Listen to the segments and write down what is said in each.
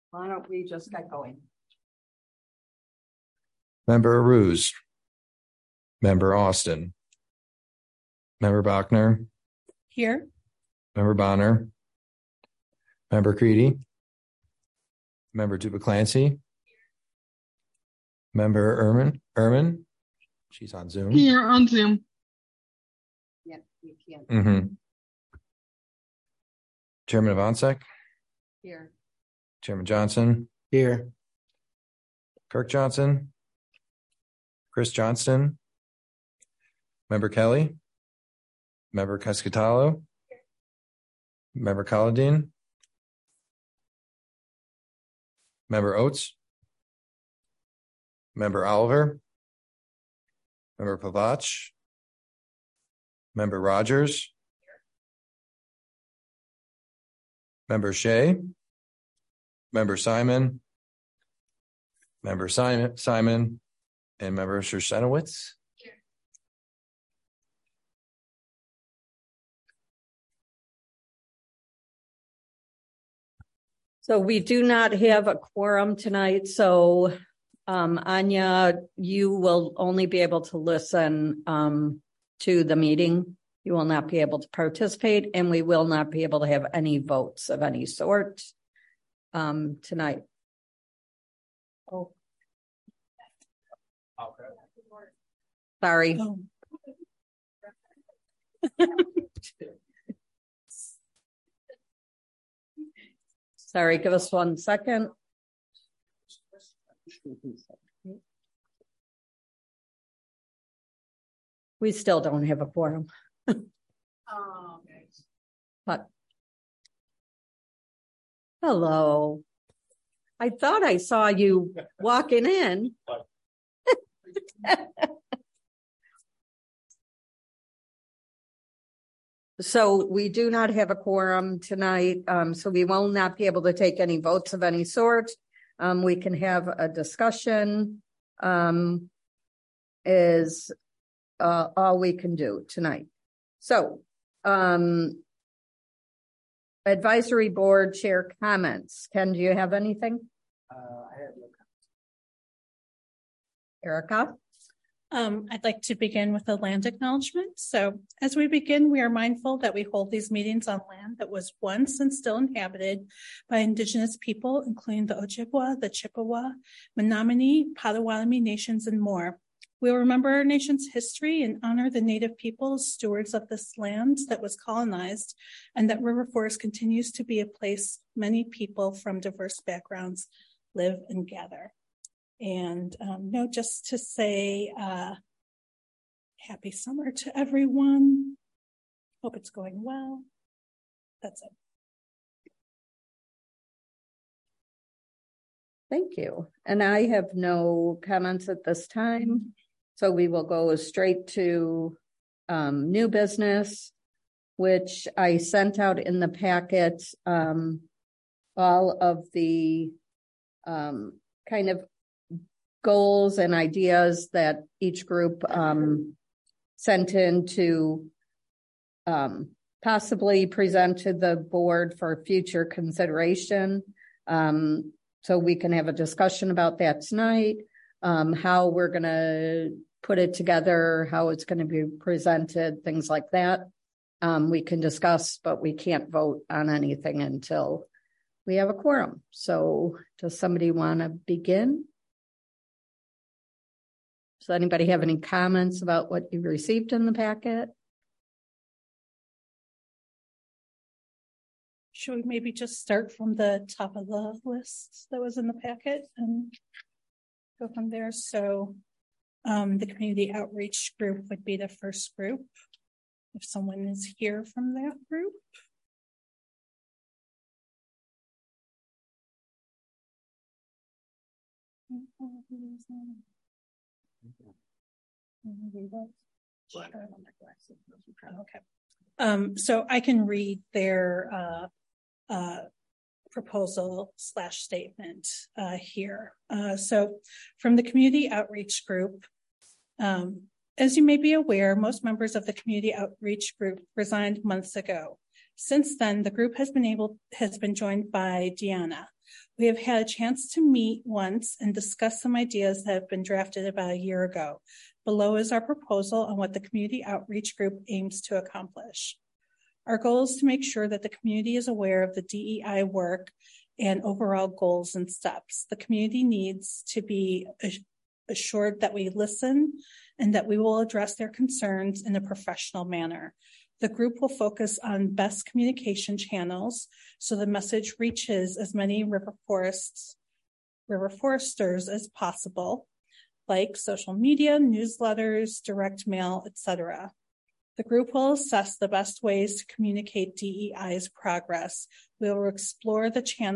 Why don't we just get going? Member Ruse. Member Austin. Member Bachner. Here. Member Bonner. Member Creedy. Member Tuba Clancy. Member Ehrman. She's on Zoom. Here on Zoom. Yeah, you can. Chairman Ivonsek. Here. Chairman Johnson. Here. Kirk Johnson. Chris Johnston. Member Kelly. Member Cascatalo. Member Colladine. Member Oates. Member Oliver. Member Pavach. Member Rogers. Member Shea. Member Simon. Member Simon. And Member Shersenowitz. So we do not have a quorum tonight. So Anya, you will only be able to listen to the meeting. You will not be able to participate, and we will not be able to have any votes of any sort tonight. Oh. Sorry. Oh. Sorry, give us 1 second. We still don't have a quorum. But hello. I thought I saw you walking in. So we do not have a quorum tonight, so we will not be able to take any votes of any sort. We can have a discussion, is all we can do tonight. So, advisory board chair comments. Ken, do you have anything? I have no comments. Erica? I'd like to begin with a land acknowledgement. So as we begin, we are mindful that we hold these meetings on land that was once and still inhabited by Indigenous people, including the Ojibwa, the Chippewa, Menominee, Potawatomi nations, and more. We'll remember our nation's history and honor the Native peoples, stewards of this land that was colonized, and that River Forest continues to be a place many people from diverse backgrounds live and gather. And just to say happy summer to everyone. Hope it's going well. That's it. Thank you. And I have no comments at this time. So we will go straight to new business, which I sent out in the packet, all of the kind of goals and ideas that each group sent in to possibly present to the board for future consideration. So we can have a discussion about that tonight, how we're going to put it together, how it's going to be presented, things like that. We can discuss, but we can't vote on anything until we have a quorum. So does somebody want to begin? Does anybody have any comments about what you received in the packet? Should we maybe just start from the top of the list that was in the packet and go from there? So the community outreach group would be the first group. If someone is here from that group. Okay. So I can read their proposal / statement here. So from the community outreach group, as you may be aware, most members of the community outreach group resigned months ago. Since then, the group has been joined by Deanna. We have had a chance to meet once and discuss some ideas that have been drafted about a year ago. Below is our proposal on what the community outreach group aims to accomplish. Our goal is to make sure that the community is aware of the DEI work and overall goals and steps. The community needs to be assured that we listen and that we will address their concerns in a professional manner. The group will focus on best communication channels so the message reaches as many river foresters as possible, like social media, newsletters, direct mail, etc. The group will assess the best ways to communicate DEI's progress. We will explore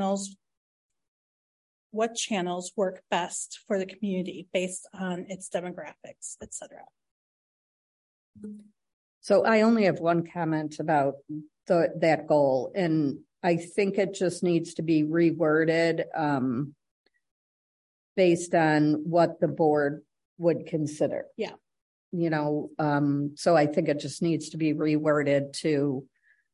what channels work best for the community based on its demographics, etc. So I only have one comment about that goal, and I think it just needs to be reworded based on what the board would consider. Yeah. So I think it just needs to be reworded to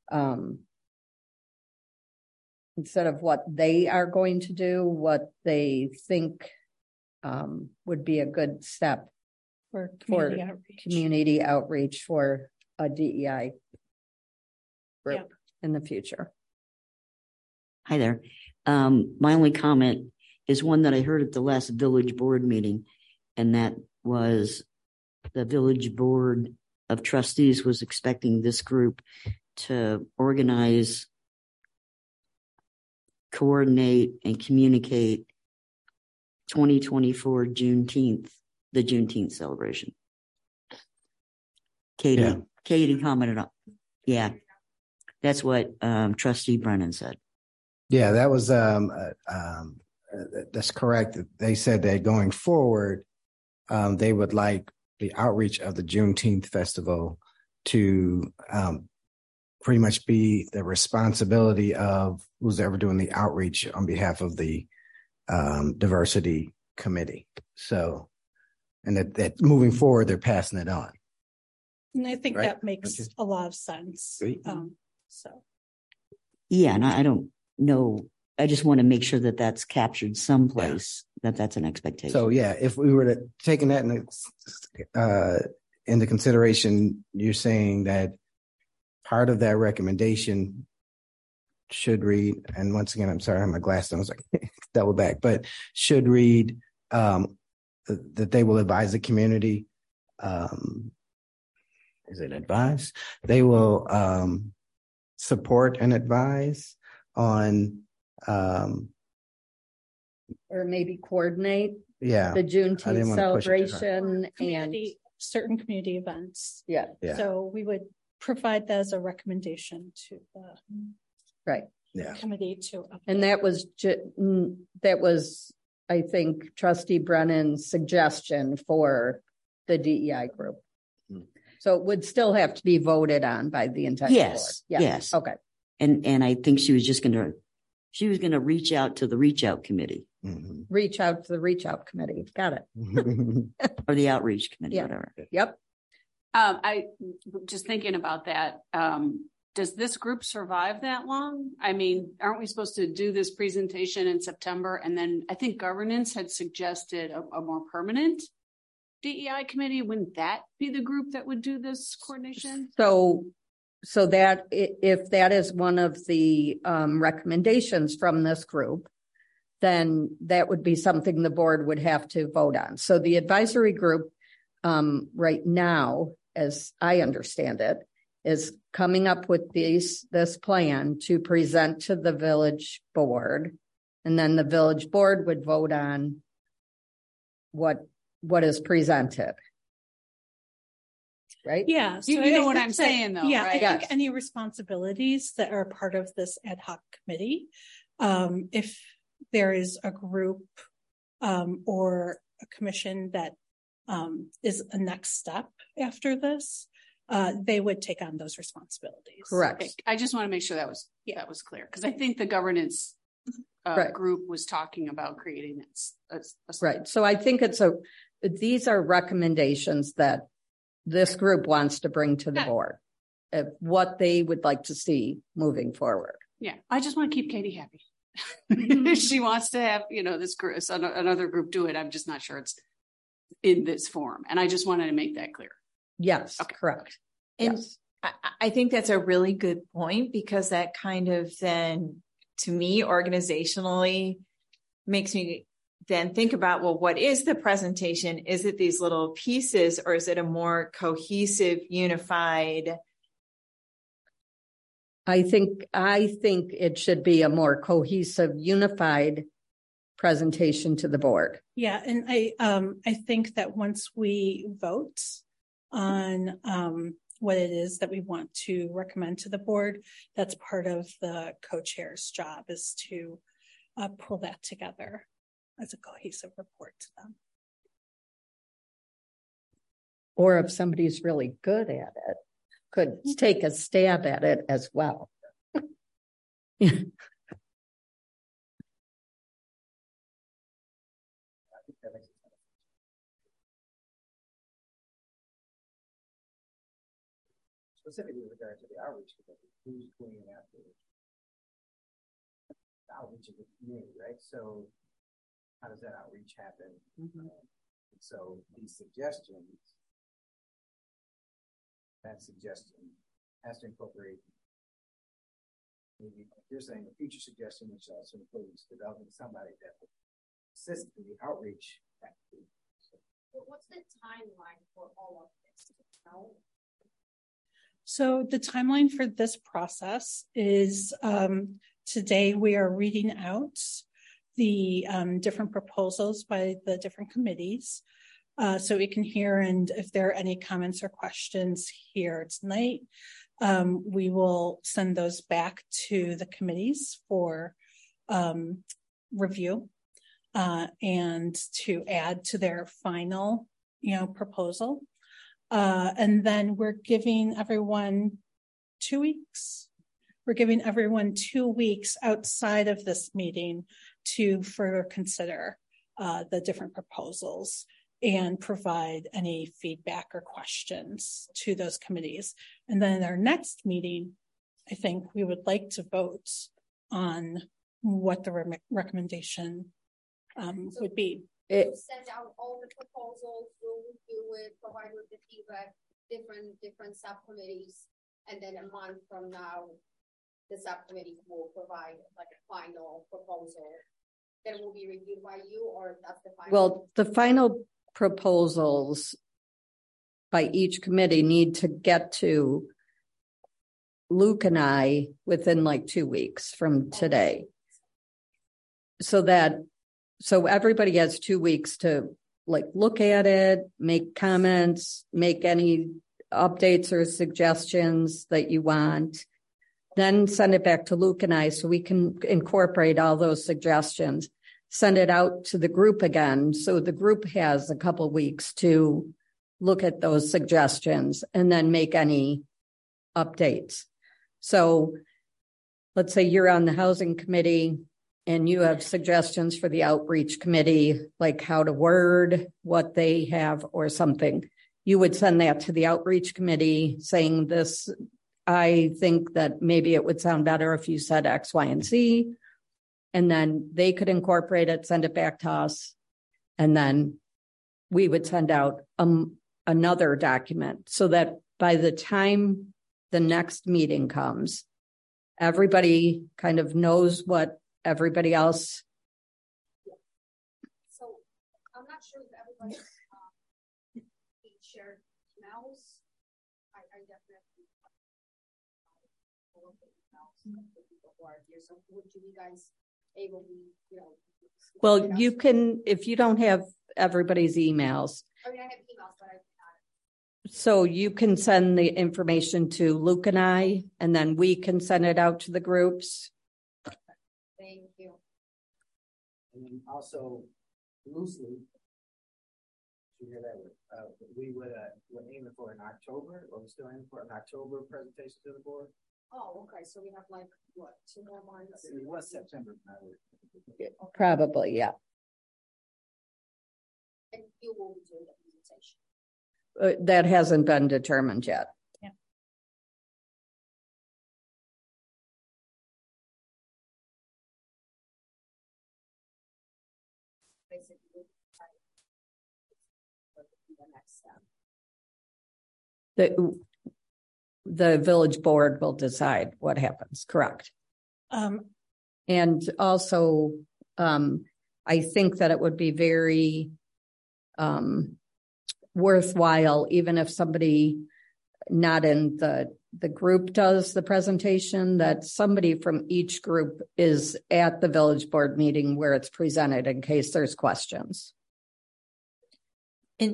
instead of what they are going to do, what they think would be a good step for community outreach for a DEI group in the future. Hi there. My only comment is one that I heard at the last village board meeting, and that was the village board of trustees was expecting this group to organize, coordinate, and communicate 2024 Juneteenth, the Juneteenth celebration. Katie commented on. Yeah, that's what Trustee Brennan said. Yeah, that was that's correct. They said that going forward, they would like the outreach of the Juneteenth festival to pretty much be the responsibility of who's ever doing the outreach on behalf of the diversity committee. So, and that moving forward, they're passing it on. And I think that makes a lot of sense. Yeah, and I don't know. I just want to make sure that that's captured someplace, that's an expectation. So, yeah, if we were to taking that into consideration, you're saying that part of that recommendation should read, and once again, I'm sorry, I have my glasses on, I was like, double back, but should read that they will advise the community. Is it advise? They will support and advise on or maybe coordinate the Yeah. Juneteenth celebration and certain community events. Yeah. So we would provide that as a recommendation to the committee to update. And that was, I think, Trustee Brennan's suggestion for the DEI group. So it would still have to be voted on by the entire board. Yes. Okay. And I think she was going to reach out to the reach out committee. Mm-hmm. Reach out to the reach out committee. Got it. Or the outreach committee, whatever. Yep. I just thinking about that. Does this group survive that long? I mean, aren't we supposed to do this presentation in September? And then I think governance had suggested a more permanent DEI committee. Wouldn't that be the group that would do this coordination? So that if that is one of the recommendations from this group, then that would be something the board would have to vote on. So the advisory group right now, as I understand it, is coming up with this plan to present to the village board, and then the village board would vote on what is presented. Right? Yeah. So you know what I'm saying, though. Yeah. Right? I think any responsibilities that are part of this ad hoc committee, if there is a group or a commission that is a next step after this, they would take on those responsibilities. Correct. Okay. I just want to make sure that was clear, because I think the governance group was talking about creating this. Right. So I think these are recommendations that this group wants to bring to the board of what they would like to see moving forward. Yeah. I just want to keep Katie happy. she wants to have, this group, another group do it. I'm just not sure it's in this form. And I just wanted to make that clear. Yes, Okay. correct. And Yes. I think that's a really good point, because that kind of then, to me, organizationally makes me then think about, well, what is the presentation? Is it these little pieces, or is it a more cohesive, unified? I think it should be a more cohesive, unified presentation to the board. Yeah, and I think that once we vote on what it is that we want to recommend to the board, that's part of the co-chair's job, is to pull that together as a cohesive report to them. Or if somebody's really good at it, could take a stab at it as well. Specifically with regard to the outreach, who's doing it after the outreach of the community, right? So how does that outreach happen? So these suggestions, that suggestion has to incorporate, maybe you're saying a future suggestion, which also includes developing somebody that will assist in the outreach activity. But what's the timeline for all of this? So the timeline for this process is today we are reading out the different proposals by the different committees. So we can hear, and if there are any comments or questions here tonight, we will send those back to the committees for review and to add to their final, proposal. And then we're giving everyone 2 weeks. We're giving everyone 2 weeks outside of this meeting to further consider the different proposals and provide any feedback or questions to those committees. And then in our next meeting, I think we would like to vote on what the recommendation would be. Send out all the proposals, we'll review it, provide with the feedback, different subcommittees, and then a month from now, the subcommittee will provide like a final proposal that will be reviewed by you, or that's the final? Well, the final proposals by each committee need to get to Luke and I within like 2 weeks from today. So everybody has 2 weeks to look at it, make comments, make any updates or suggestions that you want, then send it back to Luke and I so we can incorporate all those suggestions, send it out to the group again. So the group has a couple weeks to look at those suggestions and then make any updates. So let's say you're on the housing committee and you have suggestions for the outreach committee, like how to word what they have or something. You would send that to the outreach committee saying this, I think that maybe it would sound better if you said X, Y, and Z. And then they could incorporate it, send it back to us. And then we would send out another document so that by the time the next meeting comes, everybody kind of knows what everybody else. So I'm not sure if everybody shared emails. I definitely the people who are here. So would you guys able to, Well, you can, if you don't have everybody's emails. I mean, I have emails, but I So you can send the information to Luke and I, and then we can send it out to the groups. thank you. And then also loosely, you hear that we would we're aiming for an October, or we're still aiming for an October presentation to the board. Oh, okay. So we have like what, 2 more months? It was September. Probably, yeah. And you will be doing the presentation. That hasn't been determined yet. basically the next step. The village board will decide what happens, correct? And also, I think that it would be very worthwhile, even if somebody not in the group does the presentation, that somebody from each group is at the village board meeting where it's presented in case there's questions. And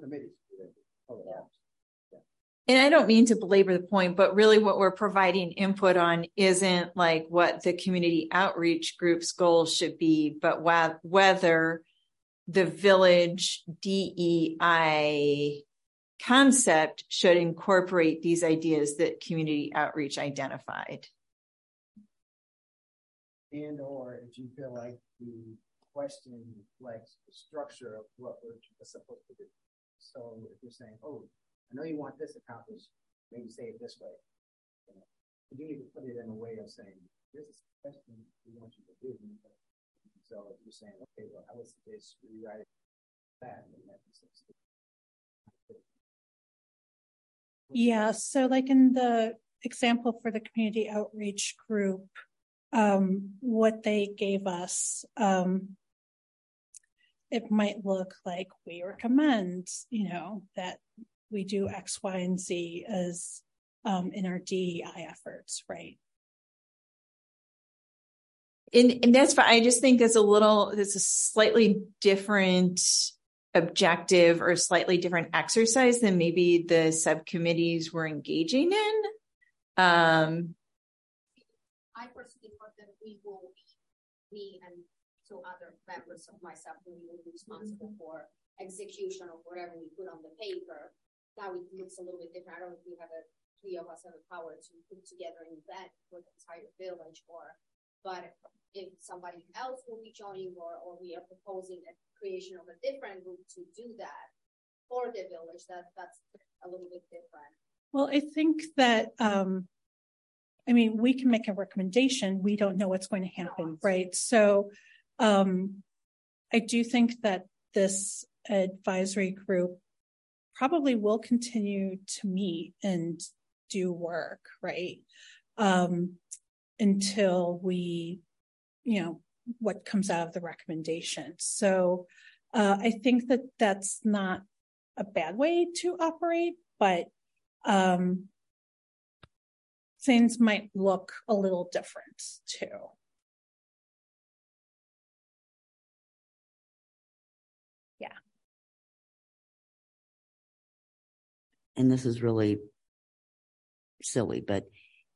I don't mean to belabor the point, but really what we're providing input on isn't like what the community outreach group's goals should be, but whether the village DEI concept should incorporate these ideas that community outreach identified. And or if you feel like the question reflects the structure of what we're supposed to do. So if you're saying, oh, I know you want this accomplished, maybe say it this way. You need to put it in a way of saying, this is the question we want you to do. So if you're saying, okay, well, I would suggest rewrite that. Yeah, so like in the example for the community outreach group, what they gave us, it might look like we recommend, that we do X, Y, and Z as in our DEI efforts, right? And that's fine. I just think it's a slightly different objective or slightly different exercise than maybe the subcommittees were engaging in. I personally thought that we will be, me and two other members of my subcommittee will be responsible for execution of whatever we put on the paper. Now it looks a little bit different. I don't know if we have three of us have the power to put together an event for the entire village, but if somebody else will be joining or we are proposing a creation of a different group to do that for the village, that's a little bit different. Well, I think that, we can make a recommendation. We don't know what's going to happen, right? So I do think that this advisory group probably will continue to meet and do work, right? Until we, what comes out of the recommendation. So I think that that's not a bad way to operate, but things might look a little different too. Yeah. And this is really silly, but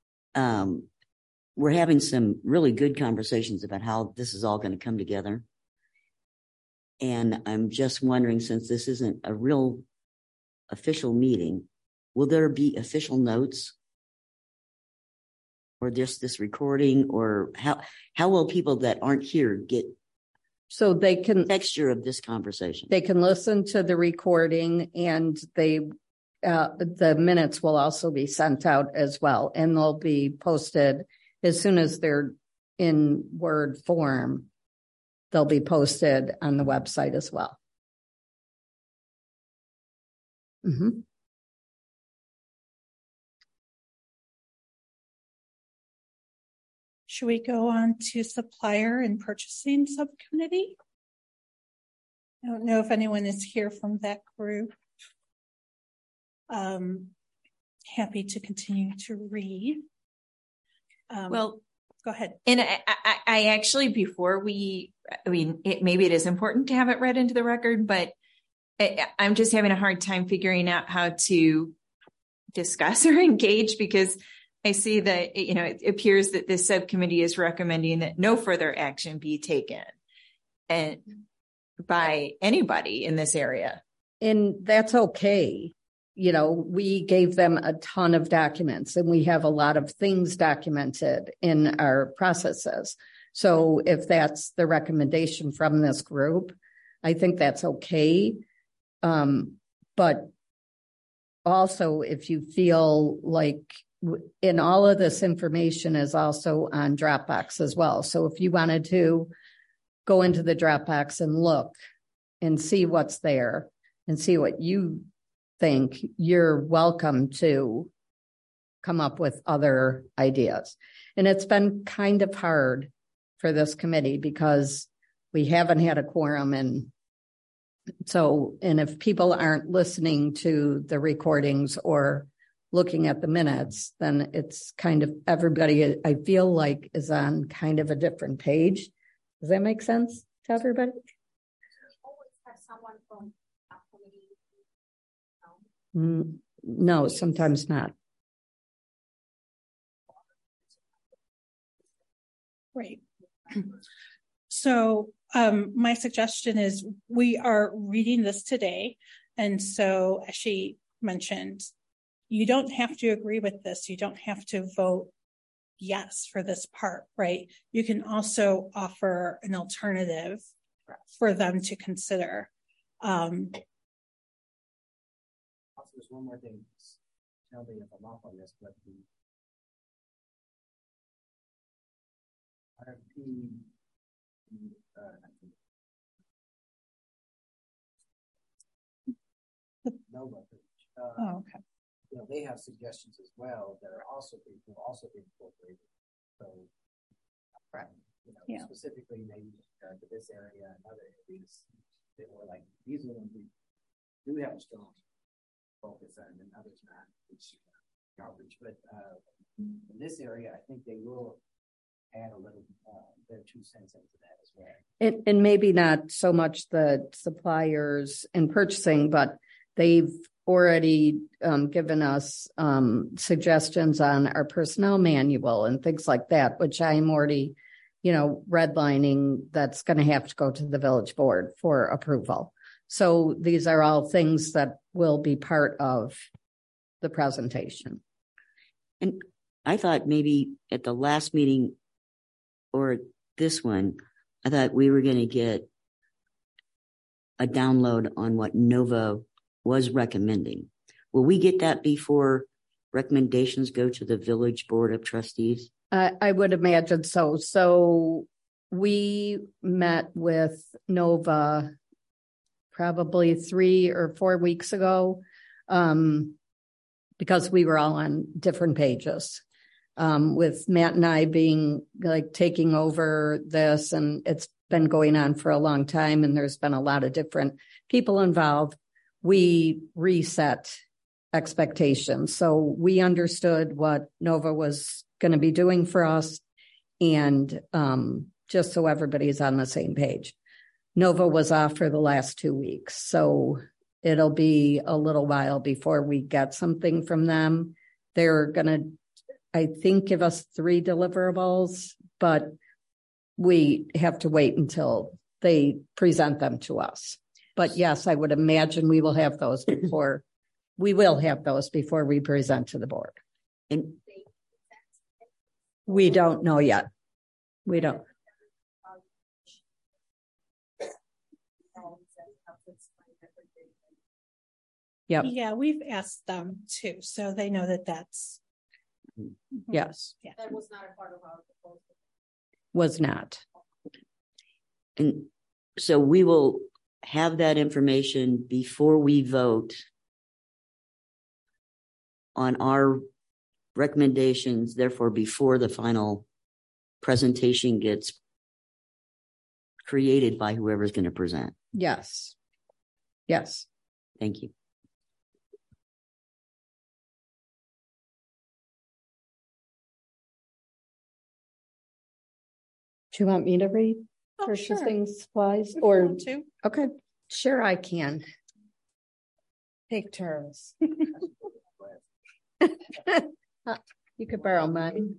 we're having some really good conversations about how this is all going to come together. And I'm just wondering, since this isn't a real official meeting, will there be official notes? Or just this recording? Or how will people that aren't here get so they can texture of this conversation? They can listen to the recording, and the minutes will also be sent out as well, and they'll be posted as soon as they're in Word form. They'll be posted on the website as well. Mm-hmm. Should we go on to supplier and purchasing subcommittee? I don't know if anyone is here from that group. Happy to continue to read. Well, go ahead. And I actually, before maybe it is important to have it read into the record, but I'm just having a hard time figuring out how to discuss or engage, because I see that, it appears that this subcommittee is recommending that no further action be taken and by anybody in this area. And that's okay. We gave them a ton of documents, and we have a lot of things documented in our processes. So if that's the recommendation from this group, I think that's okay. But also, if you feel like, and all of this information is also on Dropbox as well. So if you wanted to go into the Dropbox and look and see what's there and see what you think, you're welcome to come up with other ideas. And it's been kind of hard for this committee because we haven't had a quorum. And if people aren't listening to the recordings or looking at the minutes, then it's kind of everybody, I feel like, is on kind of a different page. Does that make sense to everybody? Always have someone from a committee. No, sometimes not. Right. So my suggestion is we are reading this today. And so as she mentioned, you don't have to agree with this. You don't have to vote yes for this part, right? You can also offer an alternative for them to consider. Also, there's one more thing. Tell me if I'm off on this, but the RFP, Nova, Okay. They have suggestions as well that are also being incorporated. So, specifically maybe to this area and other areas that were like these are the ones we do have a strong focus on, and others not, which outreach. But in this area, I think they will add a little their 2 cents into that as well. And maybe not so much the suppliers and purchasing, but they've already given us suggestions on our personnel manual and things like that, which I'm already, redlining that's going to have to go to the village board for approval. So these are all things that will be part of the presentation. And I thought maybe at the last meeting or this one, I thought we were going to get a download on what Nova was recommending. Will we get that before recommendations go to the village board of trustees? I would imagine so. So we met with Nova probably 3 or 4 weeks ago because we were all on different pages. With Matt and I being taking over this, and it's been going on for a long time, and there's been a lot of different people involved. We reset expectations. So we understood what Nova was going to be doing for us, and just so everybody's on the same page. Nova was off for the last 2 weeks, so it'll be a little while before we get something from them. They're going to, I think, give us 3 deliverables, but we have to wait until they present them to us. But yes, I would imagine we will have those before we present to the board. And we don't know yet. We don't. Yep. Yeah, we've asked them too, so they know that that's. Yes. Yeah. That was not a part of our proposal. Was not. And so we will have that information before we vote on our recommendations, therefore before the final presentation gets created by whoever's going to present. Yes. Yes. Thank you. Do you want me to read purchasing supplies or to? Okay, sure, I can. Take turns. You could borrow mine.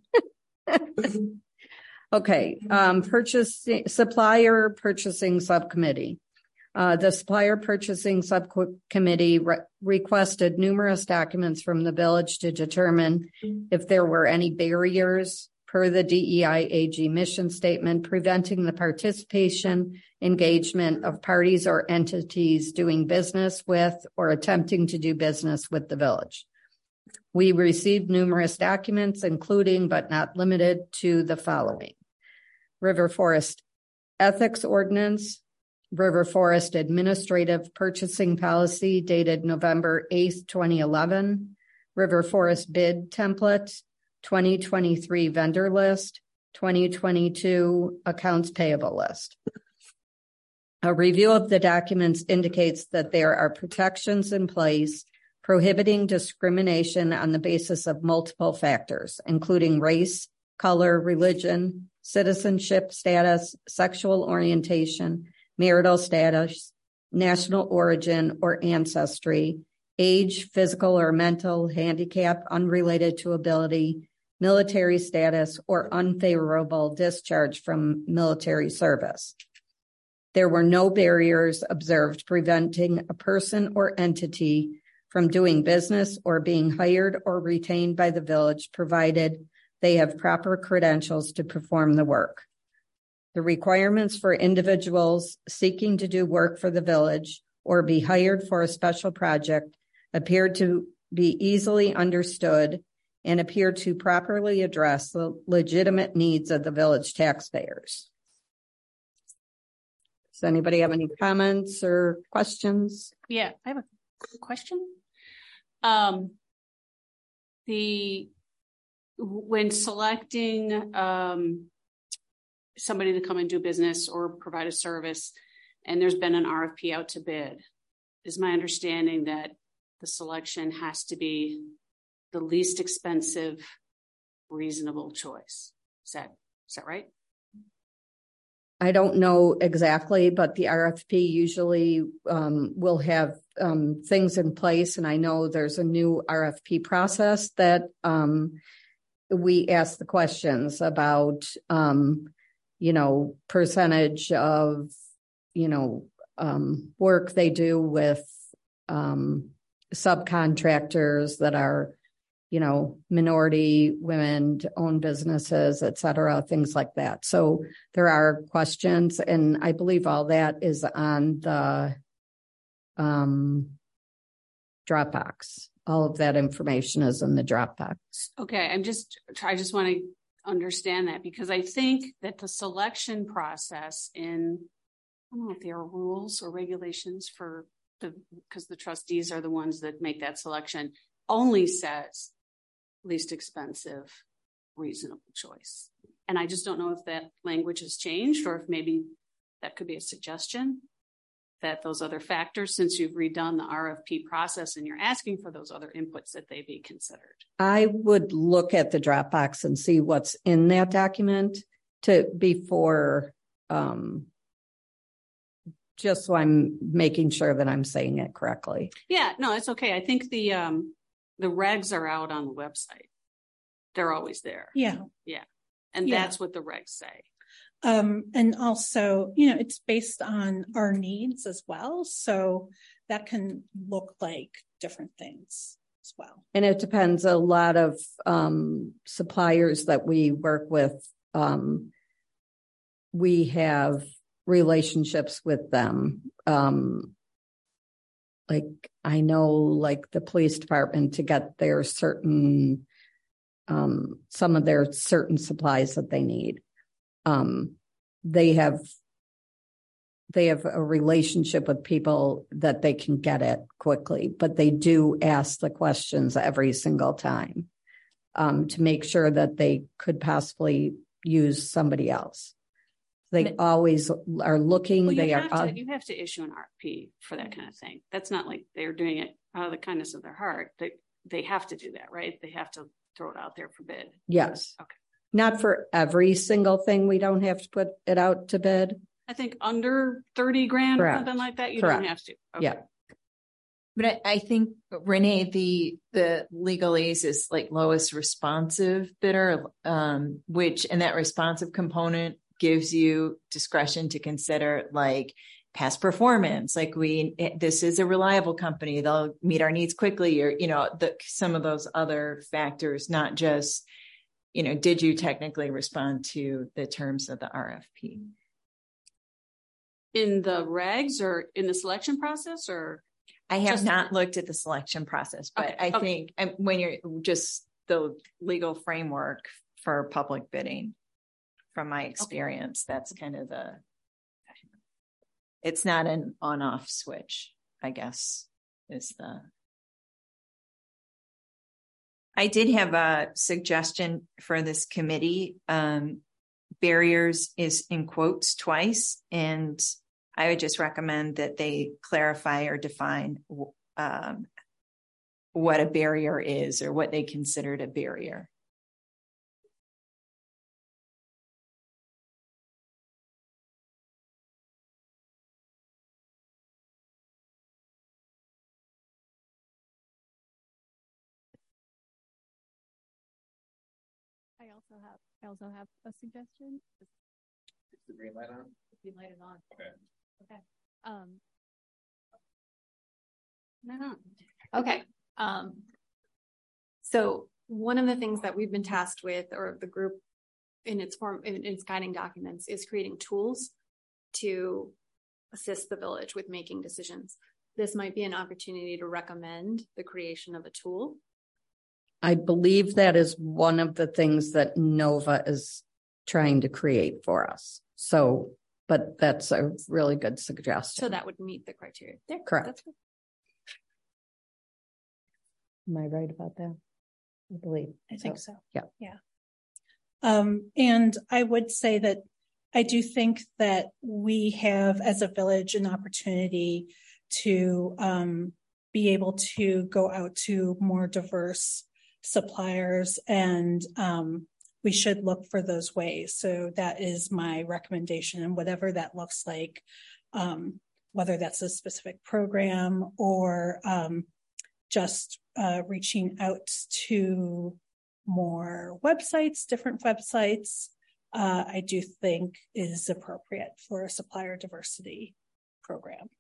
Okay, supplier purchasing subcommittee. The supplier purchasing subcommittee requested numerous documents from the village to determine if there were any barriers per the DEI AG mission statement preventing the participation, engagement of parties or entities doing business with or attempting to do business with the village. We received numerous documents, including but not limited to the following: River Forest ethics ordinance, River Forest Administrative Purchasing Policy dated November 8th, 2011, River Forest Bid Template, 2023 Vendor List, 2022 Accounts Payable List. A review of the documents indicates that there are protections in place prohibiting discrimination on the basis of multiple factors, including race, color, religion, citizenship status, sexual orientation, marital status, national origin or ancestry, age, physical or mental handicap unrelated to ability, military status, or unfavorable discharge from military service. There were no barriers observed preventing a person or entity from doing business or being hired or retained by the village, provided they have proper credentials to perform the work. The requirements for individuals seeking to do work for the village or be hired for a special project appeared to be easily understood and appear to properly address the legitimate needs of the village taxpayers. Does anybody have any comments or questions? Yeah, I have a question. When selecting somebody to come and do business or provide a service, and there's been an RFP out to bid, is my understanding that the selection has to be the least expensive, reasonable choice. Is that right? I don't know exactly, but the RFP usually will have things in place. And I know there's a new RFP process that we ask the questions about, percentage of, work they do with subcontractors that are, minority women owned businesses, et cetera, things like that. So there are questions, and I believe all that is on the Dropbox. All of that information is in the Dropbox. Okay, I just want to understand that, because I think that the selection process I don't know if there are rules or regulations because the trustees are the ones that make that selection, only says least expensive, reasonable choice. And I just don't know if that language has changed, or if maybe that could be a suggestion that those other factors, since you've redone the RFP process and you're asking for those other inputs, that they be considered. I would look at the Dropbox and see what's in that document before, just so I'm making sure that I'm saying it correctly. Yeah, no, it's okay. I think the regs are out on the website. They're always there. Yeah. And that's what the regs say. And also, it's based on our needs as well. So that can look like different things as well. And it depends. A lot of suppliers that we work with, we have relationships with them. I know the police department, to get their certain, some of their certain supplies that they need. They have a relationship with people that they can get it quickly, but they do ask the questions every single time to make sure that they could possibly use somebody else. They always are looking. Well, you have to issue an RFP for that kind of thing. That's not like they're doing it out of the kindness of their heart. They have to do that, right? They have to throw it out there for bid. Yes. Okay. Not for every single thing. We don't have to put it out to bid. I think under 30 grand or something like that, you don't have to. Okay. Yeah. But I think, Renee, the legalese is lowest responsive bidder, and that responsive component gives you discretion to consider past performance. This is a reliable company. They'll meet our needs quickly, or, some of those other factors, not just, did you technically respond to the terms of the RFP? In the regs or in the selection process, or? I have not looked at the selection process, but I think when you're just the legal framework for public bidding, from my experience, that's kind of It's not an on-off switch, I guess, I did have a suggestion for this committee. Barriers is in quotes twice, and I would just recommend that they clarify or define what a barrier is or what they considered a barrier. I also have a suggestion. Is the green light on? The light is on. Okay. Okay. So one of the things that we've been tasked with, or the group in its guiding documents, is creating tools to assist the village with making decisions. This might be an opportunity to recommend the creation of a tool. I believe that is one of the things that Nova is trying to create for us. So, but that's a really good suggestion. So that would meet the criteria. Yeah, correct. Am I right about that? I believe. I think so. Yeah. Yeah. And I would say that I do think that we have, as a village, an opportunity to be able to go out to more diverse suppliers, and we should look for those ways. So that is my recommendation, and whatever that looks like, whether that's a specific program or just reaching out to more websites, different websites, I do think is appropriate for a supplier diversity program.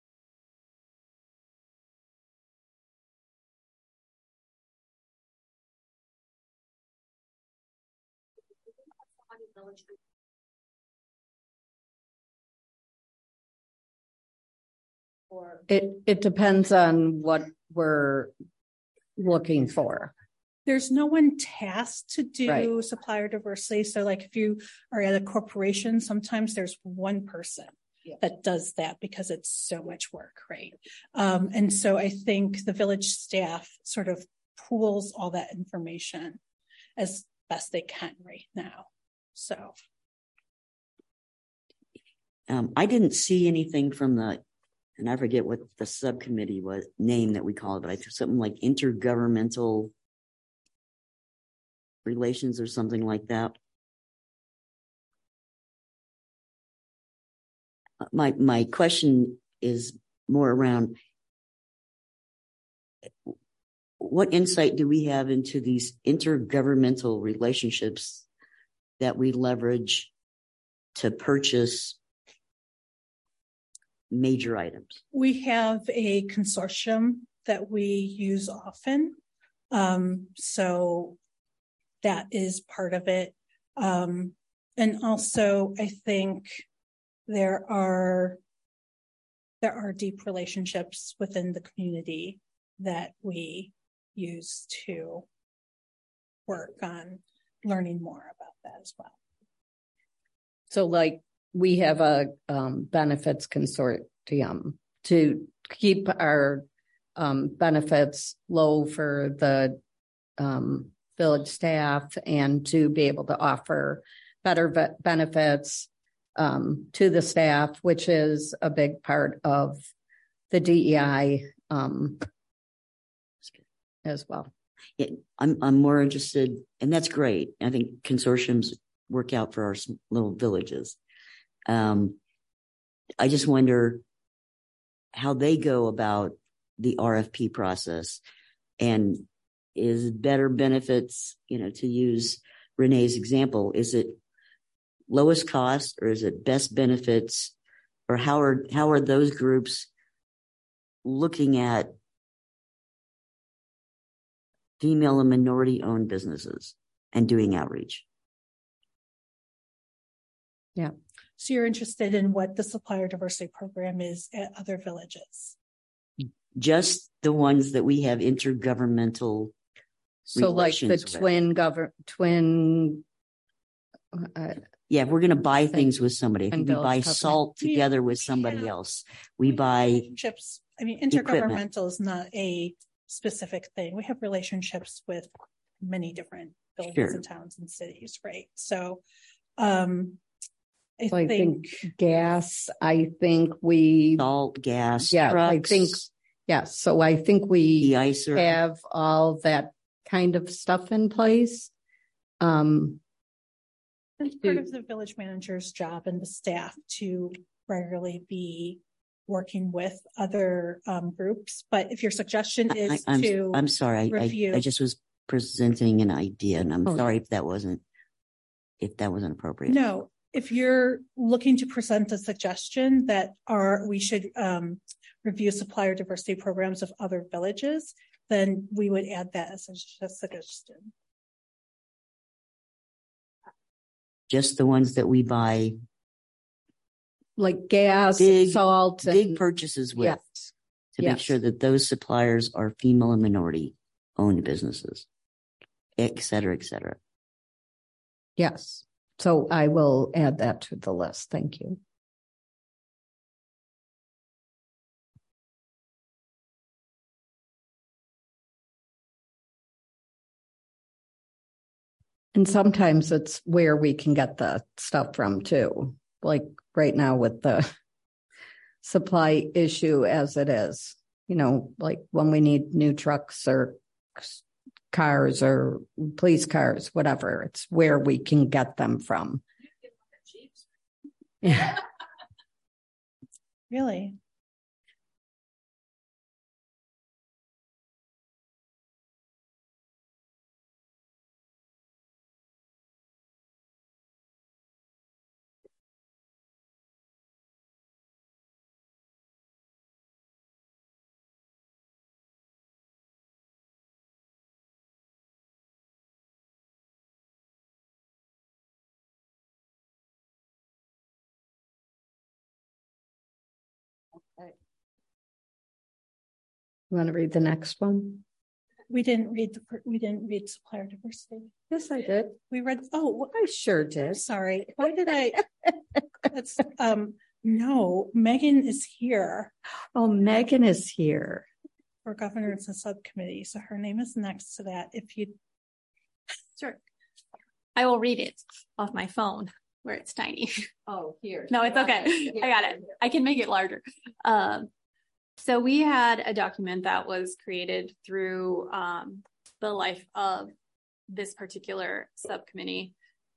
Or it depends on what we're looking for. There's no one tasked to do Right. supplier diversity. So like if you are at a corporation, sometimes there's one person that does that because it's so much work, right? And so I think the village staff sort of pools all that information as best they can right now. So I didn't see anything from the, and I forget what the subcommittee was name that we call it, but I think something like intergovernmental relations or something like that. My question is more around what insight do we have into these intergovernmental relationships that we leverage to purchase major items? we have a consortium that we use often. So that is part of it. And also I think there are deep relationships within the community that we use to work on learning more about that as well. So like we have a benefits consortium to keep our benefits low for the village staff and to be able to offer better benefits to the staff, which is a big part of the DEI as well. Yeah, I'm more interested, and that's great. I think consortiums work out for our little villages. I just wonder how they go about the RFP process, and is better benefits, to use Renee's example, is it lowest cost or is it best benefits, or how are those groups looking at female and minority owned businesses and doing outreach? Yeah. So you're interested in what the supplier diversity program is at other villages? Just the ones that we have intergovernmental. So like the twin Yeah, if we're going to buy things with somebody, if And we Village buy Covenant. salt together with somebody else, we buy, Chips. I mean, Equipment. intergovernmental is not a specific thing. We have relationships with many different villages Sure. and towns and cities, right? So, I think gas, I think we, salt, gas, Yeah, I trucks, think- yes. So I think we de-icer. have all that kind of stuff in place. it's part of the village manager's job and the staff to regularly be working with other groups. But if your suggestion is I'm sorry. review. I just was presenting an idea, and I'm Oh. sorry if that wasn't appropriate. No, if you're looking to present a suggestion that we should review supplier diversity programs of other villages, then we would add that as a suggestion. Just the ones that we buy Like gas, Big- salt. big and- purchases with, Yes. to make Yes. sure that those suppliers are female and minority owned businesses, et cetera, et cetera. Yes. So I will add that to the list. Thank you. And sometimes it's where we can get the stuff from too. Like right now with the supply issue as it is, like when we need new trucks or cars or police cars, whatever, it's where we can get them from. Yeah. Really? You want to read the next one? We didn't read supplier diversity. Yes, I did. We read, oh, I sure did. sorry. Why did I? That's, no, Megan is here Oh, Megan is here. for governance and subcommittee. So her name is next to that. If you, Sure. I will read it off my phone where it's tiny. Oh, here. No, it's okay. I got it. I can make it larger. So we had a document that was created through the life of this particular subcommittee,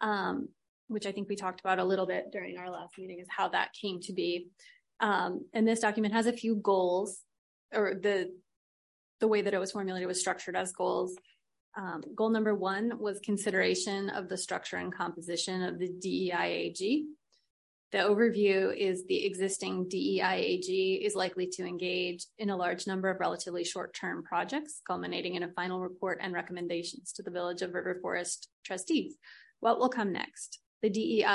which I think we talked about a little bit during our last meeting, is how that came to be. And this document has a few goals, or the way that it was formulated was structured as goals. Goal number 1 was consideration of the structure and composition of the DEIAG. The overview is the existing DEIAG is likely to engage in a large number of relatively short-term projects, culminating in a final report and recommendations to the Village of River Forest trustees. What will come next? The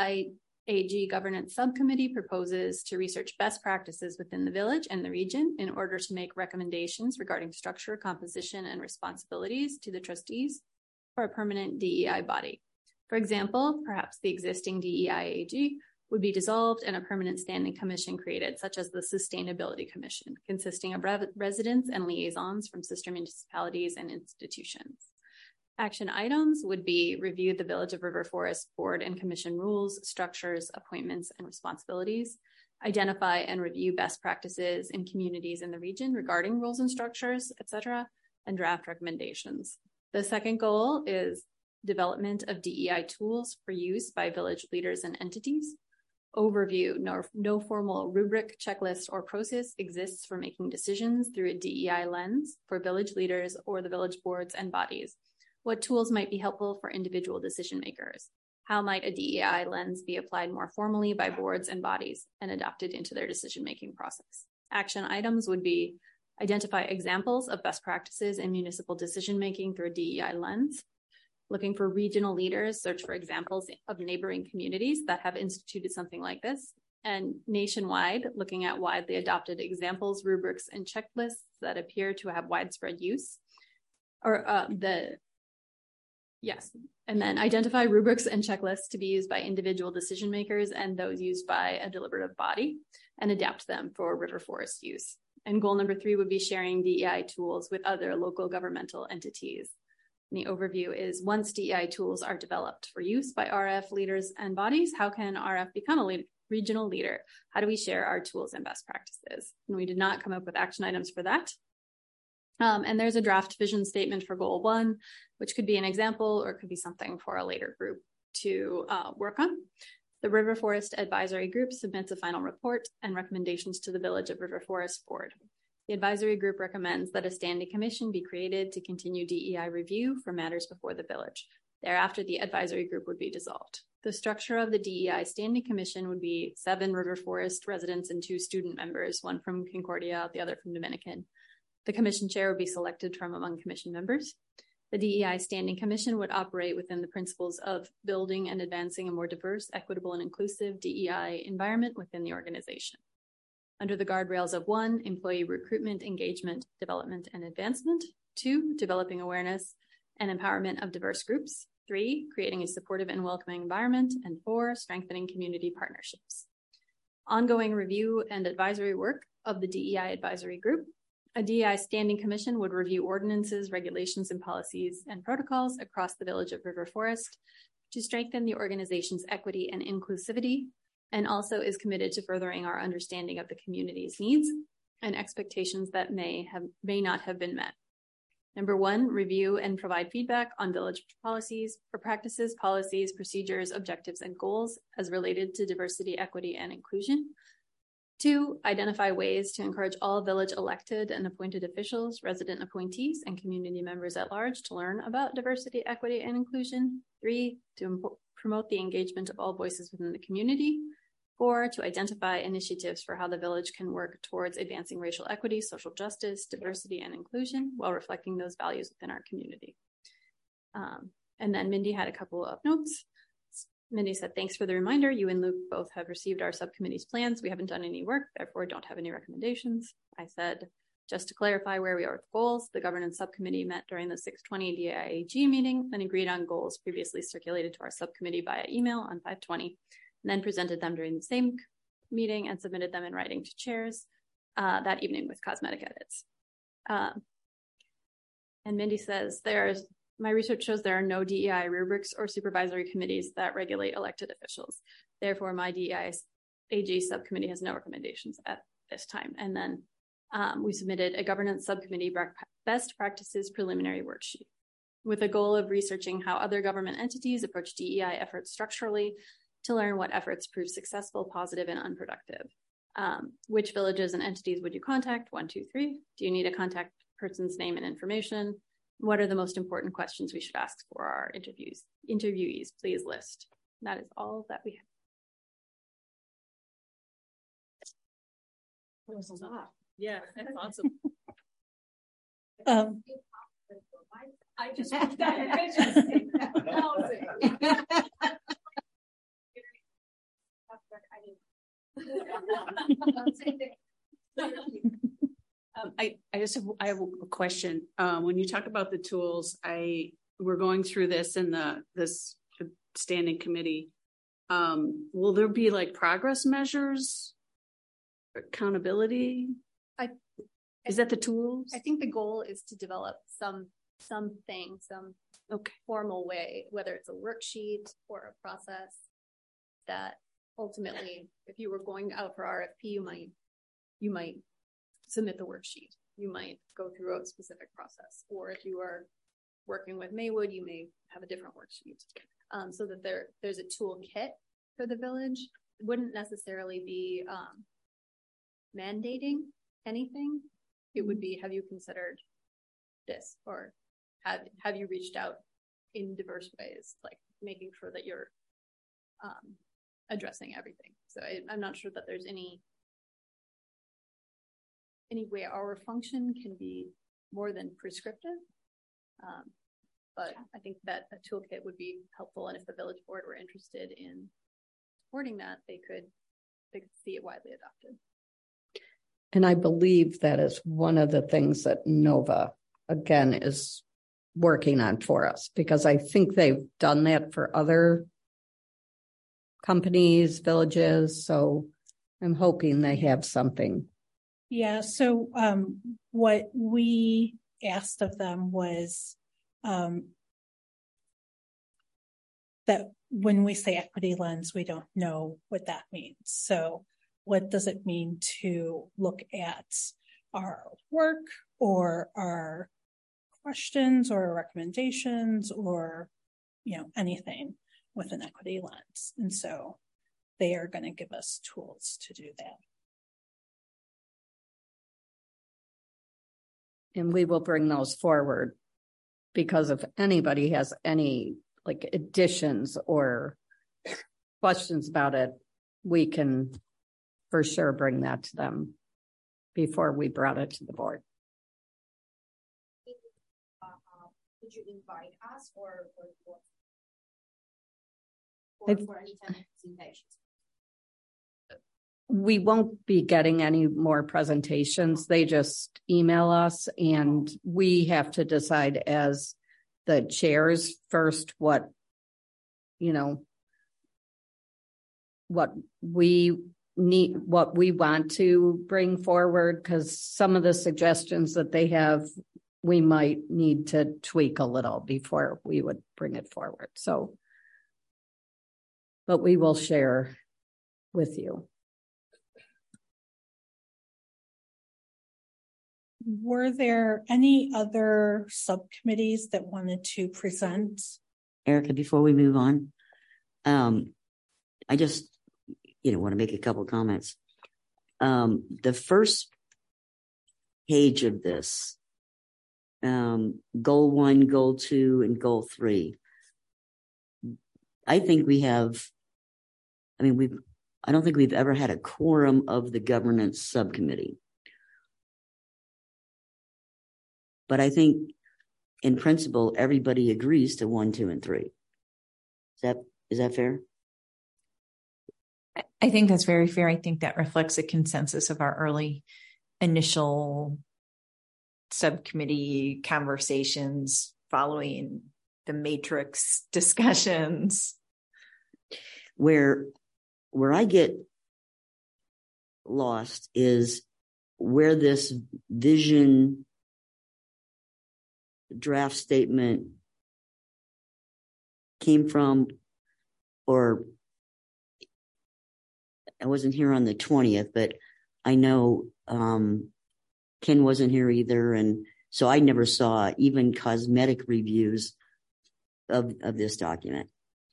DEIAG Governance Subcommittee proposes to research best practices within the village and the region in order to make recommendations regarding structure, composition, and responsibilities to the trustees for a permanent DEI body. For example, perhaps the existing DEIAG would be dissolved and a permanent standing commission created, such as the Sustainability Commission, consisting of residents and liaisons from sister municipalities and institutions. Action items would be review the Village of River Forest board and commission rules, structures, appointments, and responsibilities, identify and review best practices in communities in the region regarding rules and structures, etc., and draft recommendations. The second goal is development of DEI tools for use by village leaders and entities. Overview, no formal rubric, checklist, or process exists for making decisions through a DEI lens for village leaders or the village boards and bodies. What tools might be helpful for individual decision makers? How might a DEI lens be applied more formally by boards and bodies and adopted into their decision-making process? Action items would be identify examples of best practices in municipal decision-making through a DEI lens. Looking for regional leaders, search for examples of neighboring communities that have instituted something like this. And nationwide, looking at widely adopted examples, rubrics, and checklists that appear to have widespread use. Or Yes. And then identify rubrics and checklists to be used by individual decision makers and those used by a deliberative body, and adapt them for river forest use. And goal number 3 would be sharing DEI tools with other local governmental entities. And the overview is, once DEI tools are developed for use by RF leaders and bodies, how can RF become a regional leader? How do we share our tools and best practices? And we did not come up with action items for that. And there's a draft vision statement for goal 1, which could be an example or could be something for a later group to work on. The River Forest Advisory Group submits a final report and recommendations to the Village of River Forest Board. The advisory group recommends that a standing commission be created to continue DEI review for matters before the village. Thereafter, the advisory group would be dissolved. The structure of the DEI standing commission would be 7 River Forest residents and 2 student members, 1 from Concordia, the other from Dominican. The commission chair would be selected from among commission members. The DEI Standing Commission would operate within the principles of building and advancing a more diverse, equitable, and inclusive DEI environment within the organization. Under the guardrails of 1, employee recruitment, engagement, development, and advancement. 2, developing awareness and empowerment of diverse groups. 3, creating a supportive and welcoming environment. And 4, strengthening community partnerships. Ongoing review and advisory work of the DEI Advisory Group. A DEI Standing Commission would review ordinances, regulations, and policies and protocols across the Village of River Forest to strengthen the organization's equity and inclusivity, and also is committed to furthering our understanding of the community's needs and expectations that may not have been met. Number 1, review and provide feedback on village policies for practices, policies, procedures, objectives, and goals as related to diversity, equity, and inclusion. 2, identify ways to encourage all village elected and appointed officials, resident appointees, and community members at large to learn about diversity, equity, and inclusion. 3, to promote the engagement of all voices within the community. 4, to identify initiatives for how the village can work towards advancing racial equity, social justice, diversity, and inclusion while reflecting those values within our community. And then Mindy had a couple of notes. Mindy said, thanks for the reminder. You and Luke both have received our subcommittee's plans. We haven't done any work, therefore don't have any recommendations. I said, just to clarify where we are with goals, the governance subcommittee met during the 6/20 DIAG meeting and agreed on goals previously circulated to our subcommittee via email on 5/20, and then presented them during the same meeting and submitted them in writing to chairs that evening with cosmetic edits. And Mindy says, my research shows there are no DEI rubrics or supervisory committees that regulate elected officials. Therefore, my DEI AG subcommittee has no recommendations at this time. And then we submitted a governance subcommittee best practices preliminary worksheet with a goal of researching how other government entities approach DEI efforts structurally to learn what efforts prove successful, positive, and unproductive. Which villages and entities would you contact? 1, 2, 3. Do you need a contact person's name and information? What are the most important questions we should ask for our interviewees? Please list. That is all that we have. That was a lot. Yeah, that's awesome. I just got your vision. I have a question. When you talk about the tools, we're going through this in this standing committee. Will there be like progress measures, accountability? Is that the tools? I think the goal is to develop some formal way, whether it's a worksheet or a process that ultimately, if you were going out for RFP, you might submit the worksheet. You might go through a specific process, or if you are working with Maywood, you may have a different worksheet, so that there's a toolkit for the village. It wouldn't necessarily be mandating anything. It would be, have you considered this, or have you reached out in diverse ways, like making sure that you're addressing everything. So I'm not sure that there's any way our function can be more than prescriptive. But I think that a toolkit would be helpful, and if the village board were interested in supporting that, they could see it widely adopted. And I believe that is one of the things that NOVA, again, is working on for us, because I think they've done that for other companies, villages. So I'm hoping they have something. Yeah. So what we asked of them was that when we say equity lens, we don't know what that means. So what does it mean to look at our work or our questions or recommendations or, anything with an equity lens? And so they are going to give us tools to do that. And we will bring those forward, because if anybody has any additions or questions about it, we can for sure bring that to them before we brought it to the board. Did you invite us or for any kind of presentations? We won't be getting any more presentations. They just email us, and we have to decide as the chairs first what we need, what we want to bring forward, because some of the suggestions that they have, we might need to tweak a little before we would bring it forward. So, but we will share with you. Were there any other subcommittees that wanted to present? Erica, before we move on, I just, want to make a couple comments. The first page of this, goal 1, goal 2, and goal 3. I think I don't think we've ever had a quorum of the governance subcommittee. But I think in principle, everybody agrees to 1, 2, and 3. Is that fair? I think that's very fair. I think that reflects a consensus of our early initial subcommittee conversations following the matrix discussions. Where I get lost is where this vision draft statement came from, or I wasn't here on the 20th, but I know Ken wasn't here either, and so I never saw even cosmetic reviews of this document.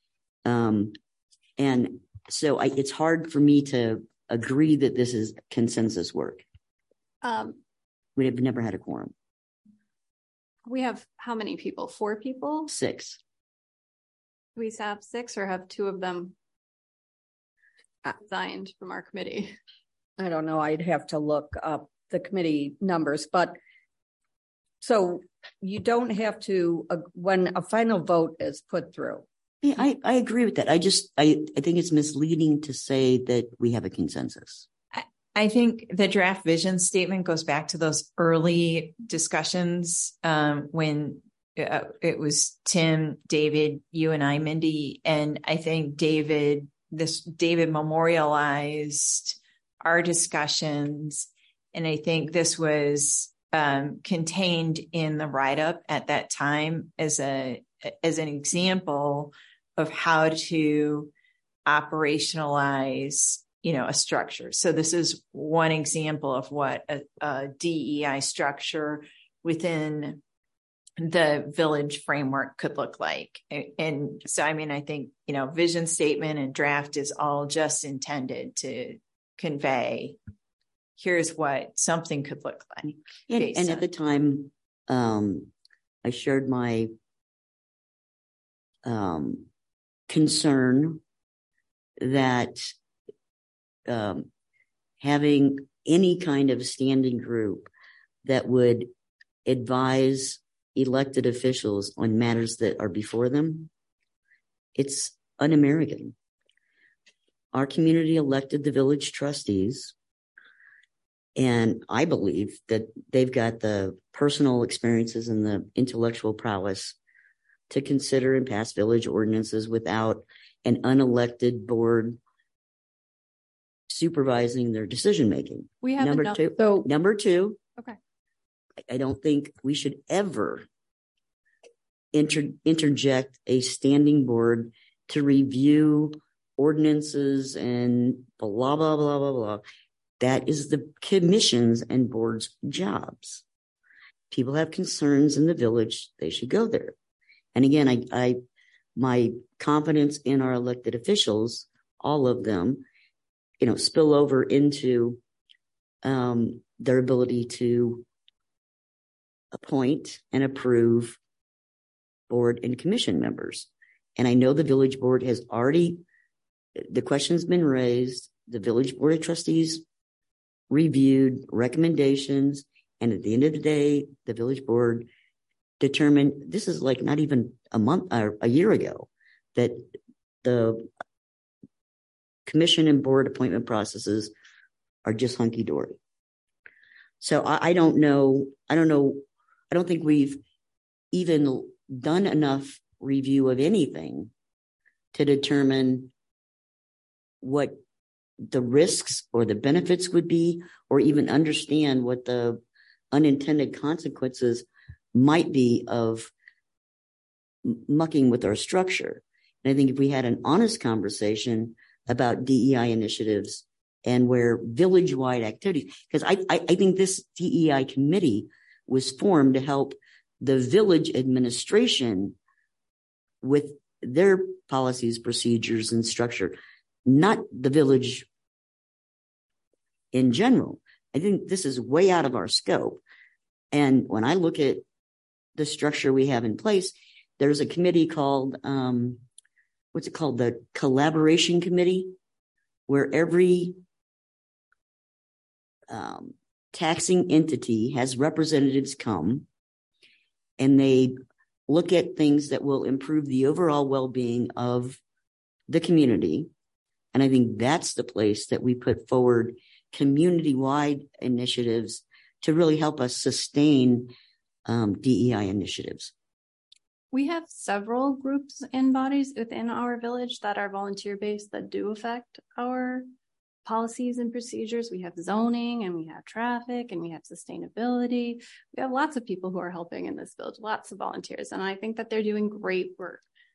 And so it's hard for me to agree that this is consensus work. We have never had a quorum. We have how many people? 4 people? 6. Do we have 6 or have 2 of them resigned from our committee? I don't know. I'd have to look up the committee numbers, but so you don't have to, when a final vote is put through. Yeah, I agree with that. I think it's misleading to say that we have a consensus. I think the draft vision statement goes back to those early discussions when it was Tim, David, you and I, Mindy, and I think David memorialized our discussions, and I think this was contained in the write-up at that time as an example of how to operationalize a structure. So this is one example of what a DEI structure within the village framework could look like. And so, I think, vision statement and draft is all just intended to convey, here's what something could look like. And at the time, I shared my concern that having any kind of standing group that would advise elected officials on matters that are before them, it's un-American. Our community elected the village trustees, And I believe that they've got the personal experiences and the intellectual prowess to consider and pass village ordinances without an unelected board supervising their decision making. We haven't Number done- two. So- Number two. Okay. I don't think we should ever interject a standing board to review ordinances and blah, blah, blah, blah, blah. That is the commissions and boards' jobs. People have concerns in the village, they should go there. And again, my confidence in our elected officials, all of them, spill over into their ability to appoint and approve board and commission members. And I know the village board has already, the question's been raised, the village board of trustees reviewed recommendations, and at the end of the day, the village board determined, this is like not even a month or a year ago, that the commission and board appointment processes are just hunky-dory. So I don't know. I don't think we've even done enough review of anything to determine what the risks or the benefits would be, or even understand what the unintended consequences might be of mucking with our structure. And I think if we had an honest conversation about DEI initiatives and where village-wide activities, because I think this DEI committee was formed to help the village administration with their policies, procedures, and structure, not the village in general. I think this is way out of our scope. And when I look at the structure we have in place, there's a committee called, what's it called? The Collaboration Committee, where every taxing entity has representatives come and they look at things that will improve the overall well-being of the community. And I think that's the place that we put forward community-wide initiatives to really help us sustain DEI initiatives. We have several groups and bodies within our village that are volunteer-based that do affect our policies and procedures. We have zoning, and we have traffic, and we have sustainability. We have lots of people who are helping in this village, lots of volunteers, and I think that they're doing great work.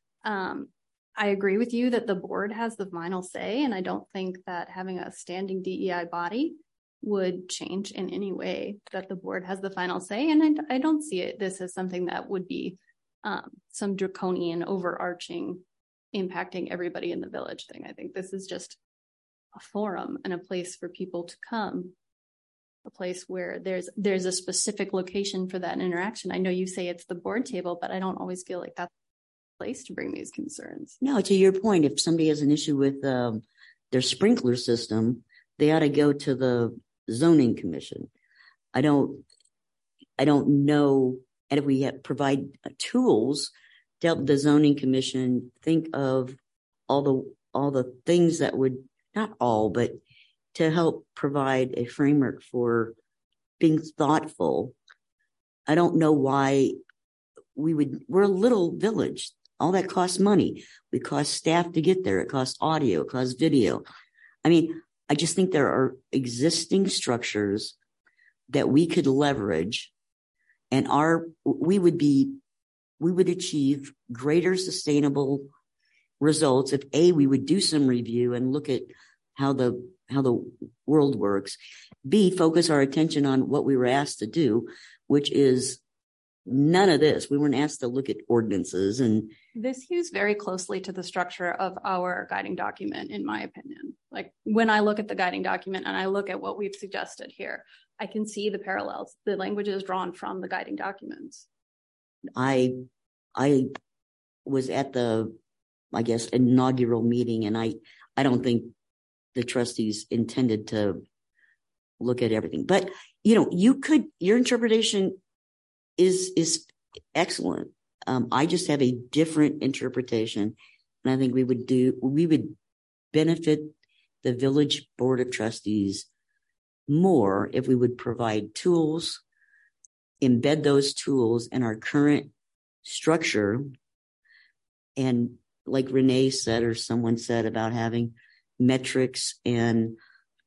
I agree with you that the board has the final say, and I don't think that having a standing DEI body would change in any way that the board has the final say. And I don't see this as something that would be some draconian overarching impacting everybody in the village thing. I think this is just a forum and a place for people to come, a place where there's a specific location for that interaction. I know you say it's the board table, but I don't always feel like that's the place to bring these concerns. No, to your point, if somebody has an issue with their sprinkler system, they ought to go to the zoning commission. I don't know. And if we provide tools to help the zoning commission think of all the things that would, not all, but to help provide a framework for being thoughtful. I don't know why we're a little village. All that costs money. It costs staff to get there. It costs audio, it costs video. I mean, I just think there are existing structures that we could leverage, and we would achieve greater sustainable results if we would do some review and look at how the world works. B, focus our attention on what we were asked to do, which is none of this. We weren't asked to look at ordinances, and this hews very closely to the structure of our guiding document, in my opinion. Like when I look at the guiding document and I look at what we've suggested here, I can see the parallels. The language is drawn from the guiding documents. I was at the, I guess, inaugural meeting, and I don't think the trustees intended to look at everything. But your interpretation is excellent. I just have a different interpretation, and I think we would benefit the village board of trustees more if we would provide tools, embed those tools in our current structure. And like Renee said, or someone said about having metrics and,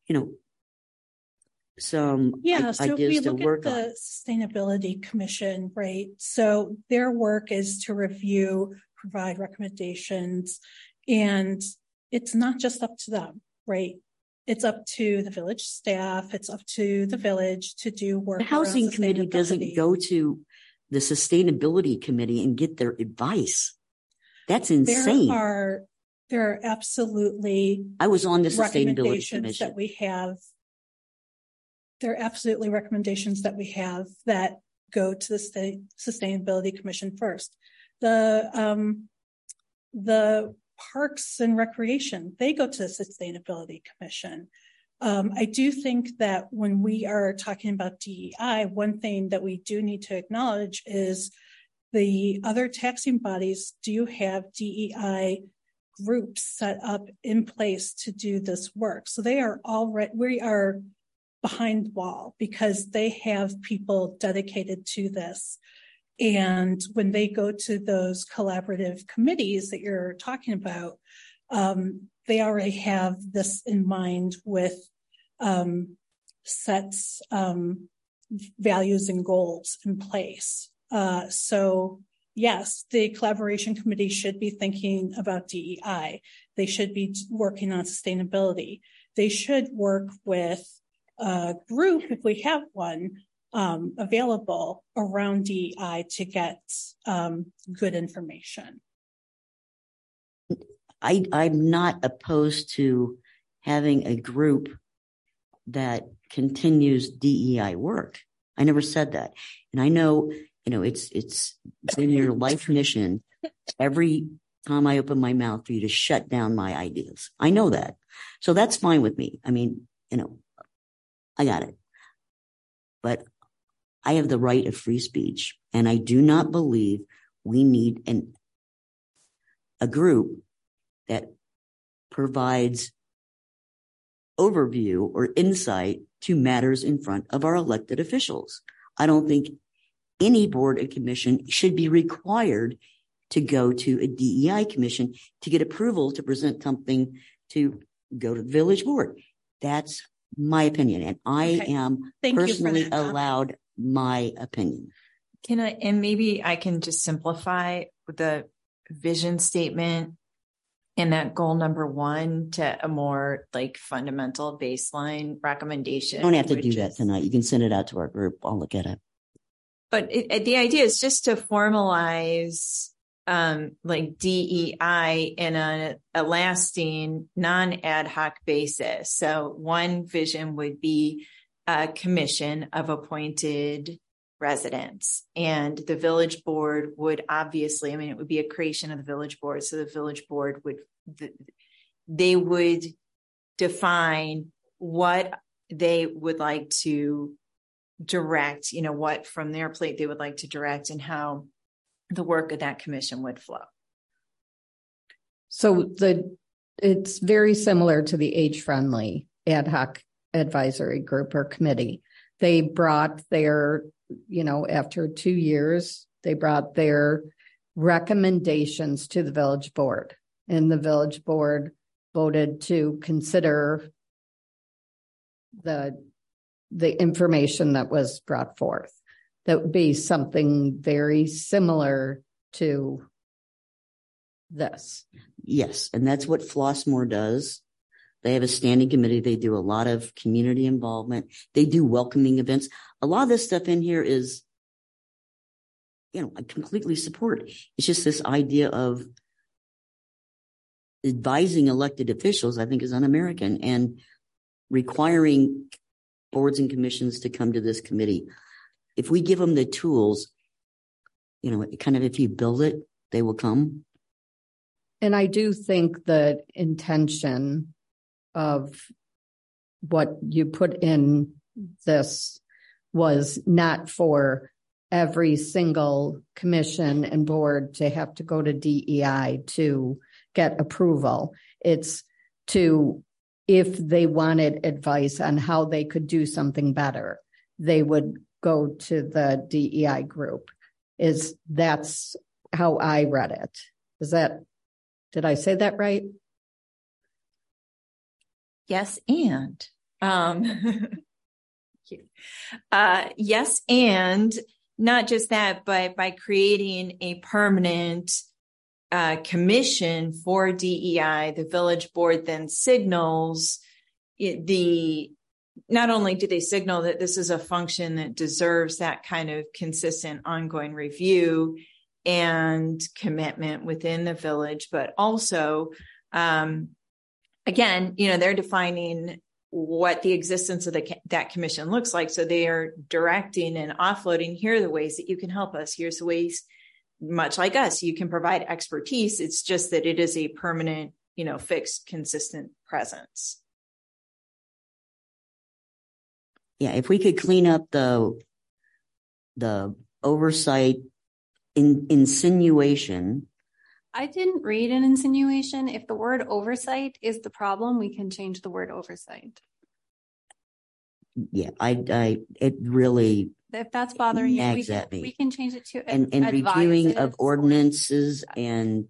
some so if we ideas to look work at on. the Sustainability Commission, right? So their work is to review, provide recommendations, and it's not just up to them, right? It's up to the village staff. It's up to the village to do work. The housing committee doesn't go to the sustainability committee and get their advice. That's insane. There are absolutely I was on the sustainability commission that we have. There are absolutely recommendations that we have that go to the Sustainability Commission first. The Parks and Recreation, they go to the Sustainability Commission. I do think that when we are talking about DEI, one thing that we do need to acknowledge is the other taxing bodies do have DEI groups set up in place to do this work. So we are behind the wall because they have people dedicated to this. And when they go to those collaborative committees that you're talking about, they already have this in mind with sets values and goals in place. So yes, the collaboration committee should be thinking about DEI. They should be working on sustainability. They should work with a group, if we have one, available around DEI to get good information. I'm not opposed to having a group that continues DEI work. I never said that. And I know, it's in your life mission every time I open my mouth for you to shut down my ideas. I know that. So that's fine with me. I mean, I got it. But I have the right of free speech, and I do not believe we need a group that provides overview or insight to matters in front of our elected officials. I don't think any board and commission should be required to go to a DEI commission to get approval to present something to go to the village board. That's my opinion, and I am personally allowed my opinion. And maybe I can just simplify the vision statement and that goal number 1 to a more fundamental baseline recommendation. You don't have to do that tonight. You can send it out to our group. I'll look at it. But the idea is just to formalize DEI in a lasting, non-ad hoc basis. So one vision would be a commission of appointed residents, and the village board would obviously, it would be a creation of the village board. So the village board would define what they would like to direct, what from their plate they would like to direct and how the work of that commission would flow. So it's very similar to the age-friendly ad hoc advisory group or committee. They brought their, after 2 years, they brought their recommendations to the village board, and the village board voted to consider the information that was brought forth. That would be something very similar to this. Yes, and that's what Flossmoor does. They have a standing committee. They do a lot of community involvement. They do welcoming events. A lot of this stuff in here is, I completely support. It's just this idea of advising elected officials, I think, is un-American, and requiring boards and commissions to come to this committee. If we give them the tools, if you build it, they will come. And I do think the intention of what you put in this was not for every single commission and board to have to go to DEI to get approval. It's to if they wanted advice on how they could do something better, they would go to the DEI group. That's how I read it. Did I say that right? Yes, and yes, and not just that, but by creating a permanent commission for DEI, the village board then signals not only do they signal that this is a function that deserves that kind of consistent ongoing review and commitment within the village, but also, again, they're defining what the existence of that commission looks like. So they are directing and offloading, here are the ways that you can help us. Here's the ways, much like us, you can provide expertise. It's just that it is a permanent, fixed, consistent presence. Yeah, if we could clean up the oversight insinuation. I didn't read an insinuation. If the word oversight is the problem, we can change the word oversight. Yeah, it really, if that's bothering you, we can change it to and reviewing of ordinances and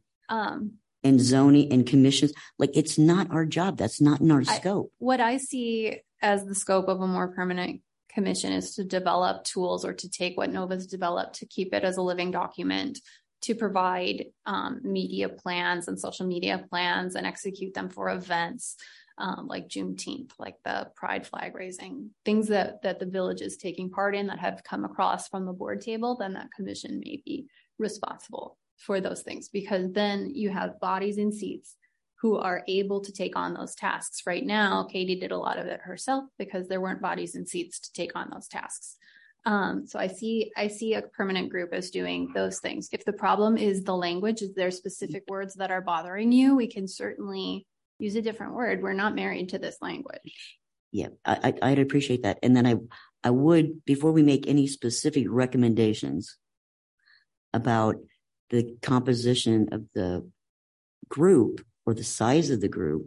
zoning and commissions. Like, it's not our job. That's not in our scope. What I see as the scope of a more permanent commission is to develop tools, or to take what Nova's developed, to keep it as a living document, to provide media plans and social media plans and execute them for events like Juneteenth, like the Pride flag raising, things that the village is taking part in that have come across from the board table. Then that commission may be responsible for those things, because then you have bodies in seats who are able to take on those tasks. Right now, Katie did a lot of it herself because there weren't bodies in seats to take on those tasks. So I see a permanent group as doing those things. If the problem is the language, is there specific words that are bothering you, we can certainly use a different word. We're not married to this language. Yeah, I'd appreciate that. And then I would, before we make any specific recommendations about the composition of the group or the size of the group,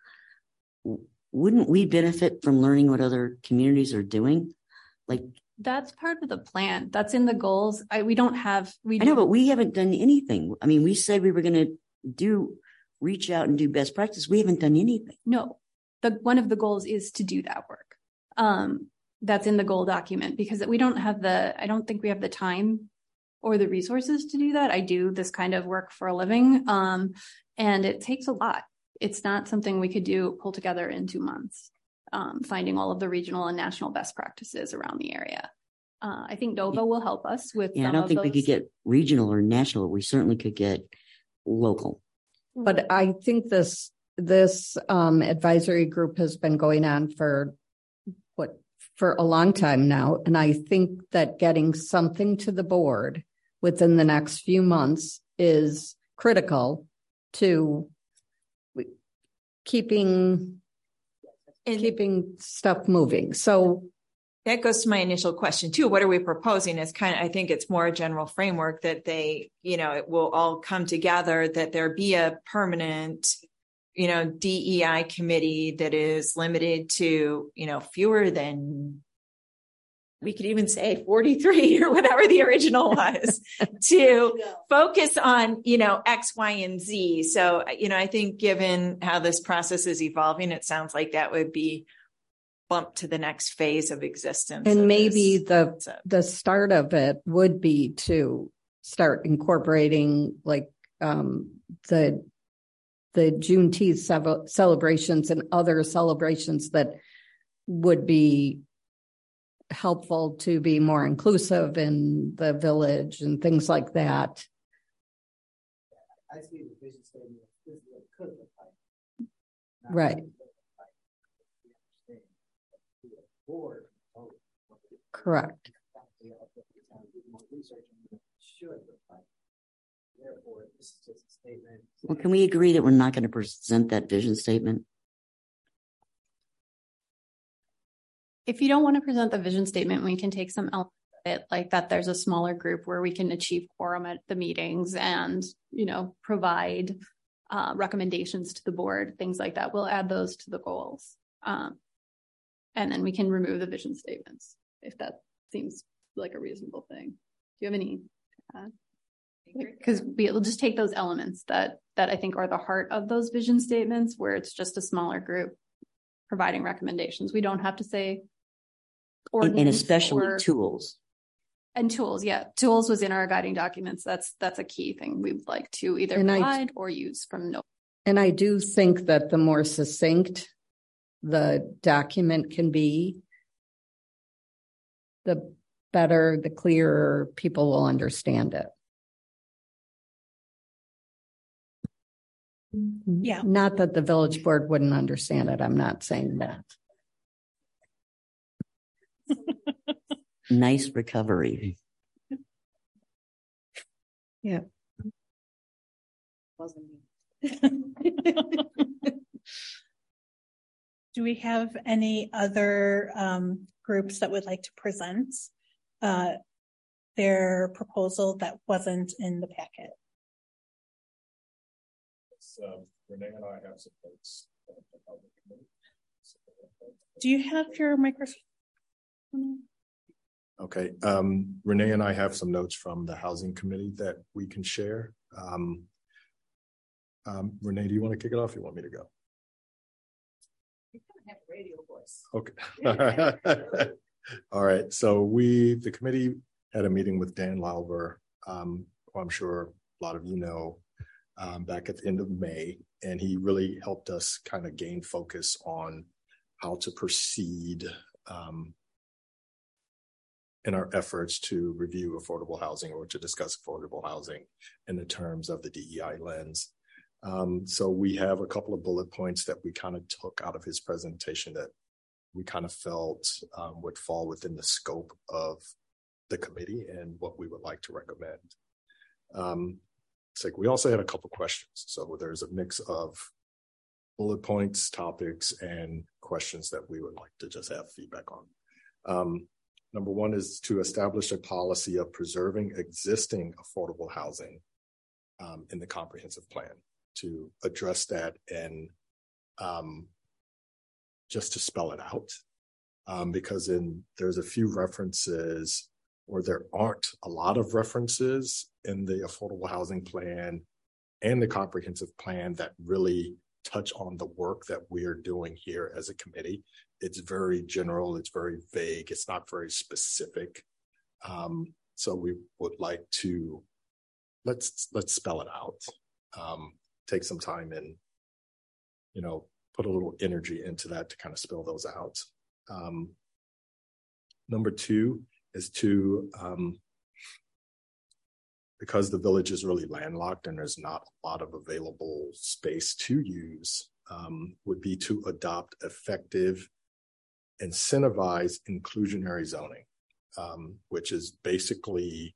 wouldn't we benefit from learning what other communities are doing? Like, that's part of the plan. That's in the goals. I know, but we haven't done anything. I mean, we said we were going to reach out and do best practice. We haven't done anything. No, one of the goals is to do that work. That's in the goal document, because I don't think we have the time or the resources to do that. I do this kind of work for a living. And it takes a lot. It's not something we could pull together in 2 months, finding all of the regional and national best practices around the area. I think Nova will help us with. Yeah, I don't think we could get regional or national. We certainly could get local. But I think this advisory group has been going on for a long time now. And I think that getting something to the board within the next few months is critical to keeping stuff moving. So that goes to my initial question too. What are we proposing? It's I think it's more a general framework that it will all come together, that there be a permanent, DEI committee that is limited to, fewer than, we could even say 43 or whatever the original was, to focus on, X, Y, and Z. So, I think given how this process is evolving, it sounds like that would be bumped to the next phase of existence. And maybe the start of it would be to start incorporating the Juneteenth celebrations and other celebrations that would be helpful to be more inclusive in the village and things like that. I see the vision statement. This is what it could look like. Right. Correct. Well, can we agree that we're not going to present that vision statement? If you don't want to present the vision statement, we can take some elements of it, like that there's a smaller group where we can achieve quorum at the meetings and, provide recommendations to the board, things like that. We'll add those to the goals. And then we can remove the vision statements if that seems like a reasonable thing. Do you have any? Because we'll just take those elements that I think are the heart of those vision statements, where it's just a smaller group providing recommendations. We don't have to say and especially tools. And tools, yeah. Tools was in our guiding documents. That's a key thing we would like to either provide or use from notes. And I do think that the more succinct the document can be, the better, the clearer people will understand it. Yeah. Not that the village board wouldn't understand it. I'm not saying that. Nice recovery. Yeah. Do we have any other groups that would like to present their proposal that wasn't in the packet? Renee and I have some notes. Do you have your microphone? Okay. Renee and I have some notes from the housing committee that we can share. Renee, do you want to kick it off? Or you want me to go? You kind of have a radio voice. Okay. All right. So the committee had a meeting with Dan Lauber, who I'm sure a lot of you know, back at the end of May, and he really helped us kind of gain focus on how to proceed in our efforts to review affordable housing or to discuss affordable housing in the terms of the DEI lens. So we have a couple of bullet points that we kind of took out of his presentation that we kind of felt would fall within the scope of the committee and what we would like to recommend. It's like we also had a couple questions. So there's a mix of bullet points, topics, and questions that we would like to just have feedback on. Number one is to establish a policy of preserving existing affordable housing in the comprehensive plan, to address that and just to spell it out. Because there's a few references, or there aren't a lot of references in the affordable housing plan and the comprehensive plan that really touch on the work that we're doing here as a committee. It's very general, it's very vague, it's not very specific. So we would like to let's spell it out. Take some time and put a little energy into that to kind of spell those out. Number two is to because the village is really landlocked and there's not a lot of available space to use, would be to adopt effective, incentivized inclusionary zoning, which is basically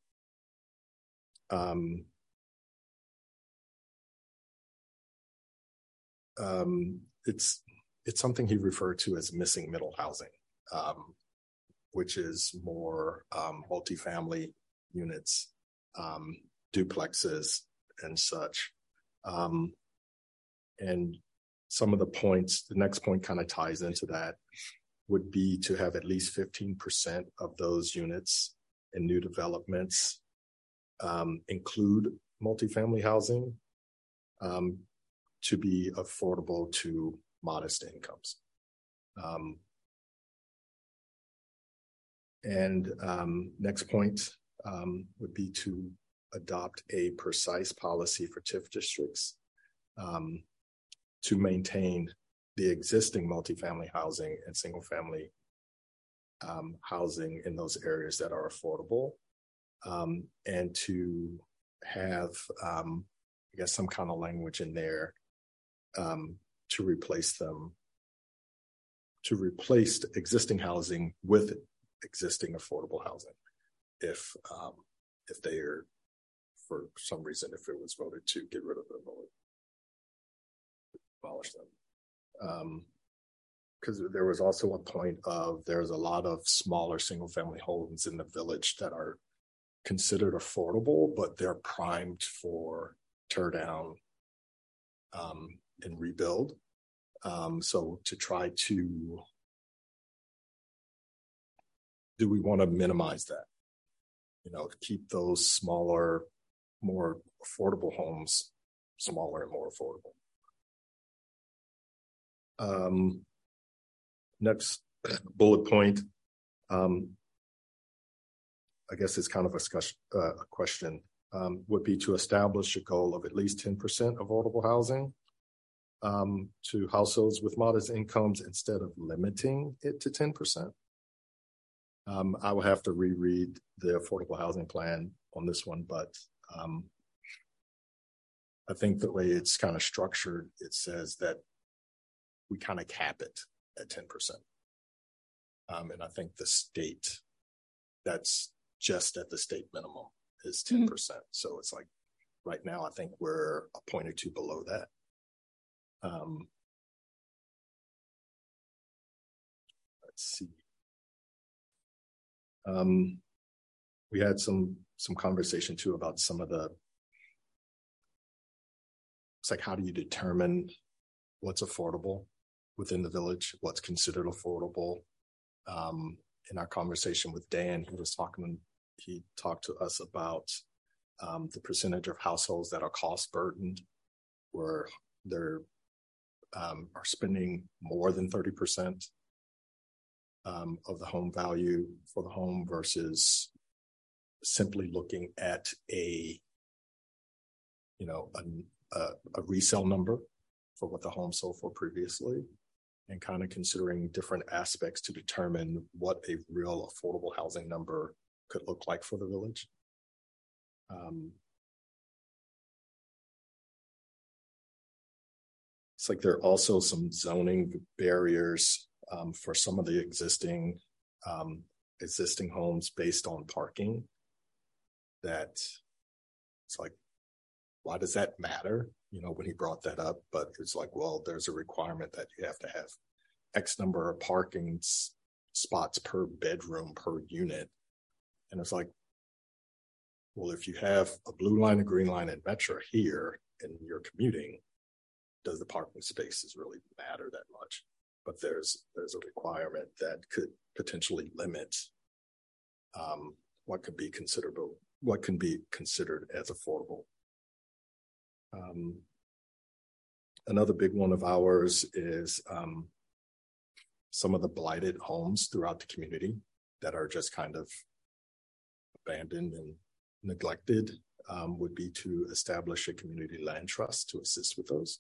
it's something he referred to as missing middle housing, which is more multifamily units, duplexes and such. And some of the points, the next point kind of ties into that, would be to have at least 15% of those units in new developments include multifamily housing to be affordable to modest incomes. Next point would be to adopt a precise policy for TIF districts to maintain the existing multifamily housing and single family housing in those areas that are affordable, and to have, some kind of language in there to replace existing housing with existing affordable housing if they are, for some reason, if it was voted to get rid of them or abolish them. Because there was also a point of there's a lot of smaller single family homes in the village that are considered affordable, but they're primed for tear down and rebuild. So to try to, do we want to minimize that? Keep those smaller, more affordable homes smaller and more affordable. Next bullet point, I guess it's kind of a question, would be to establish a goal of at least 10% affordable housing to households with modest incomes instead of limiting it to 10%. I will have to reread the affordable housing plan on this one, but I think the way it's kind of structured, it says that we kind of cap it at 10%. And I think the state, that's just at the state minimum, is 10%. So it's like right now, I think we're a point or two below that. Let's see. We had some conversation too about some of the, it's like, how do you determine what's affordable within the village, what's considered affordable? In our conversation with Dan, he talked to us about the percentage of households that are cost burdened, where they're are spending more than 30% of the home value for the home versus simply looking at a resale number for what the home sold for previously, and kind of considering different aspects to determine what a real affordable housing number could look like for the village. It's like there are also some zoning barriers for some of the existing homes based on parking. That it's like, why does that matter? When he brought that up, but it's like, well, there's a requirement that you have to have X number of parking spots per bedroom per unit. And it's like, well, if you have a blue line, a green line, and Metro here and you're commuting, does the parking spaces really matter that much? But there's a requirement that could potentially limit what can be considered as affordable. Another big one of ours is some of the blighted homes throughout the community that are just kind of abandoned and neglected, would be to establish a community land trust to assist with those.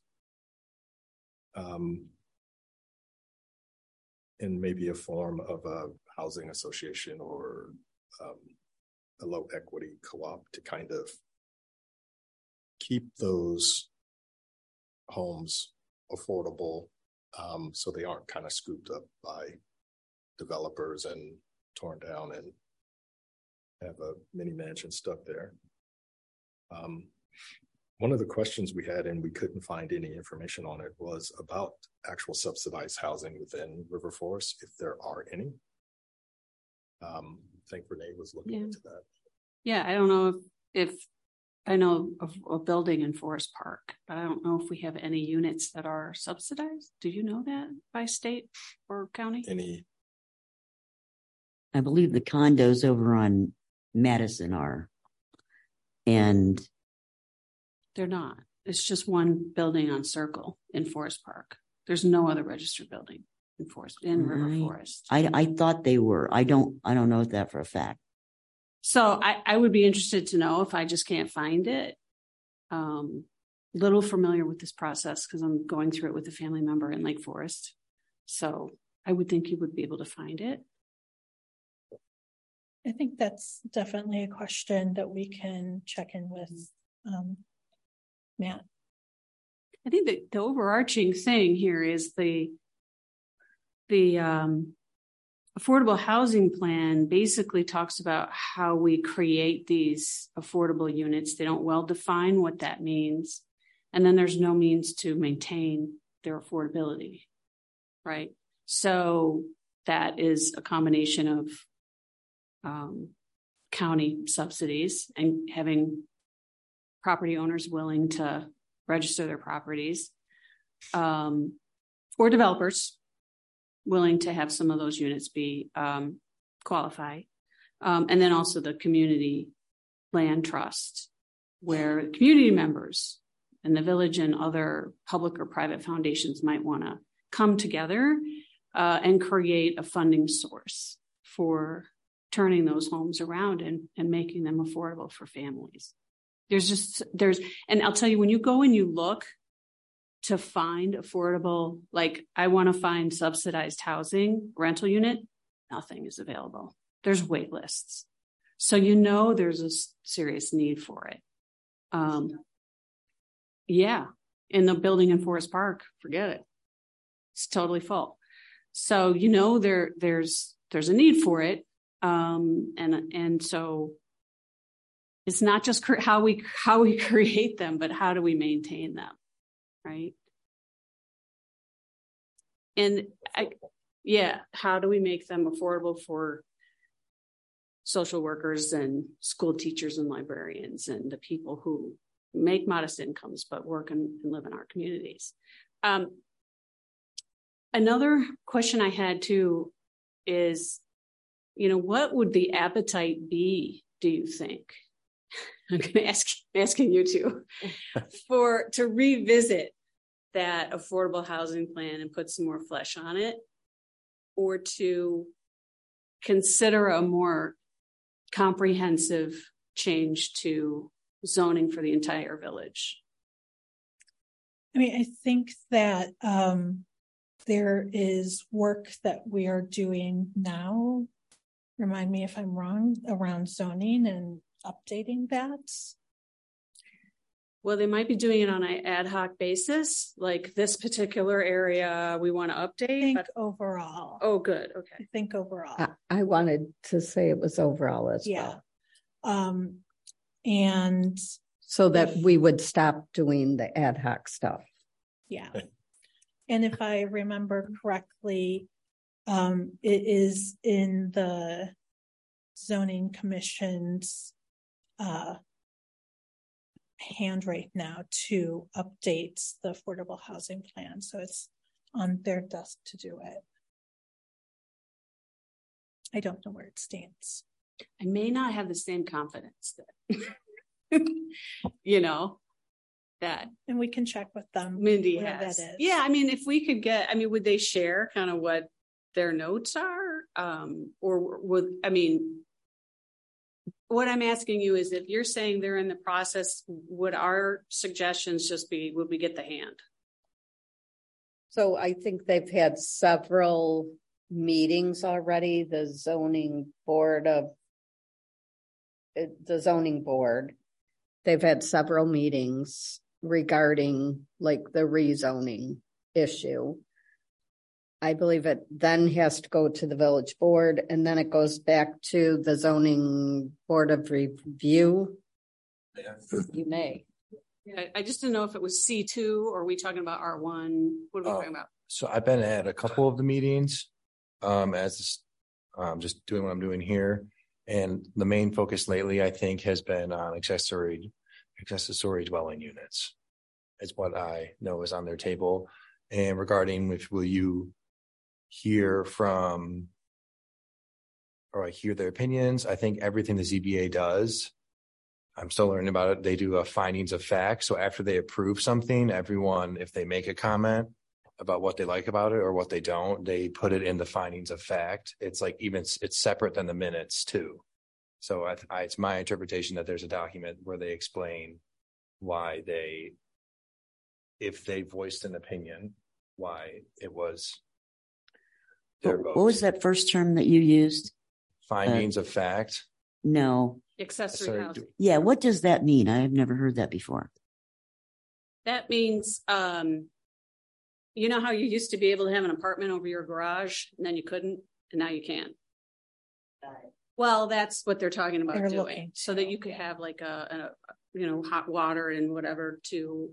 And maybe a form of a housing association or a low equity co-op to kind of keep those homes affordable, so they aren't kind of scooped up by developers and torn down and have a mini mansion stuck there. One of the questions we had, and we couldn't find any information on it, was about actual subsidized housing within River Forest, if there are any. I think Renee was looking into that. Yeah, I don't know if I know of a building in Forest Park, but I don't know if we have any units that are subsidized. Do you know that by state or county? I believe the condos over on Madison are. And they're not. It's just one building on Circle in Forest Park. There's no other registered building in River Forest. I thought they were. I don't know that for a fact. So I would be interested to know if I just can't find it. Little familiar with this process because I'm going through it with a family member in Lake Forest. So I would think you would be able to find it. I think that's definitely a question that we can check in with Matt. I think that the overarching thing here is the affordable housing plan basically talks about how we create these affordable units. They don't well define what that means. And then there's no means to maintain their affordability, right? So that is a combination of county subsidies and having property owners willing to register their properties, or developers willing to have some of those units be qualify. And then also the community land trust, where community members and the village and other public or private foundations might want to come together and create a funding source for turning those homes around and making them affordable for families. And I'll tell you, when you go and you look to find affordable, like I want to find subsidized housing, rental unit, nothing is available. There's wait lists. So there's a serious need for it. Yeah. In the building in Forest Park, forget it. It's totally full. So, there's a need for it. And so it's not just how we create them, but how do we maintain them? Right. And how do we make them affordable for social workers and school teachers and librarians and the people who make modest incomes but work and live in our communities? Another question I had too is, what would the appetite be, do you think? I'm going to asking you two to revisit that affordable housing plan and put some more flesh on it, or to consider a more comprehensive change to zoning for the entire village. I mean, I think that there is work that we are doing now, remind me if I'm wrong, around zoning and updating that. Well, they might be doing it on an ad hoc basis, like this particular area we want to update. Overall. Oh, good. Okay. I think overall. I wanted to say it was overall as well. And so that we would stop doing the ad hoc stuff. Yeah. And if I remember correctly, it is in the zoning commission's hand right now to update the affordable housing plan. So it's on their desk to do it. I don't know where it stands. I may not have the same confidence that, that. And we can check with them. Mindy has. That is. Yeah. I mean, if we could would they share kind of what their notes are? What I'm asking you is, if you're saying they're in the process, would our suggestions just be, would we get the hand? So I think they've had several meetings already. The zoning board, they've had several meetings regarding like the rezoning issue. I believe it then has to go to the village board, and then it goes back to the zoning board of review. Yeah. You may. I just didn't know if it was C2 or are we talking about R1? What are we talking about? So I've been at a couple of the meetings as just doing what I'm doing here. And the main focus lately, I think, has been on accessory dwelling units. It's what I know is on their table. And regarding will you hear from or hear their opinions, I think everything the ZBA does, I'm still learning about it. They do a findings of fact. So after they approve something, everyone, if they make a comment about what they like about it or what they don't, they put it in the findings of fact. It's like it's separate than the minutes too. So it's my interpretation that there's a document where they explain why if they voiced an opinion, why it was their vote. What was that first term that you used? Findings of fact. No. Accessory housing. Yeah. What does that mean? I have never heard that before. That means, you know how you used to be able to have an apartment over your garage and then you couldn't, and now you can. Well, that's what they're talking about doing, so that you could have like a hot water and whatever to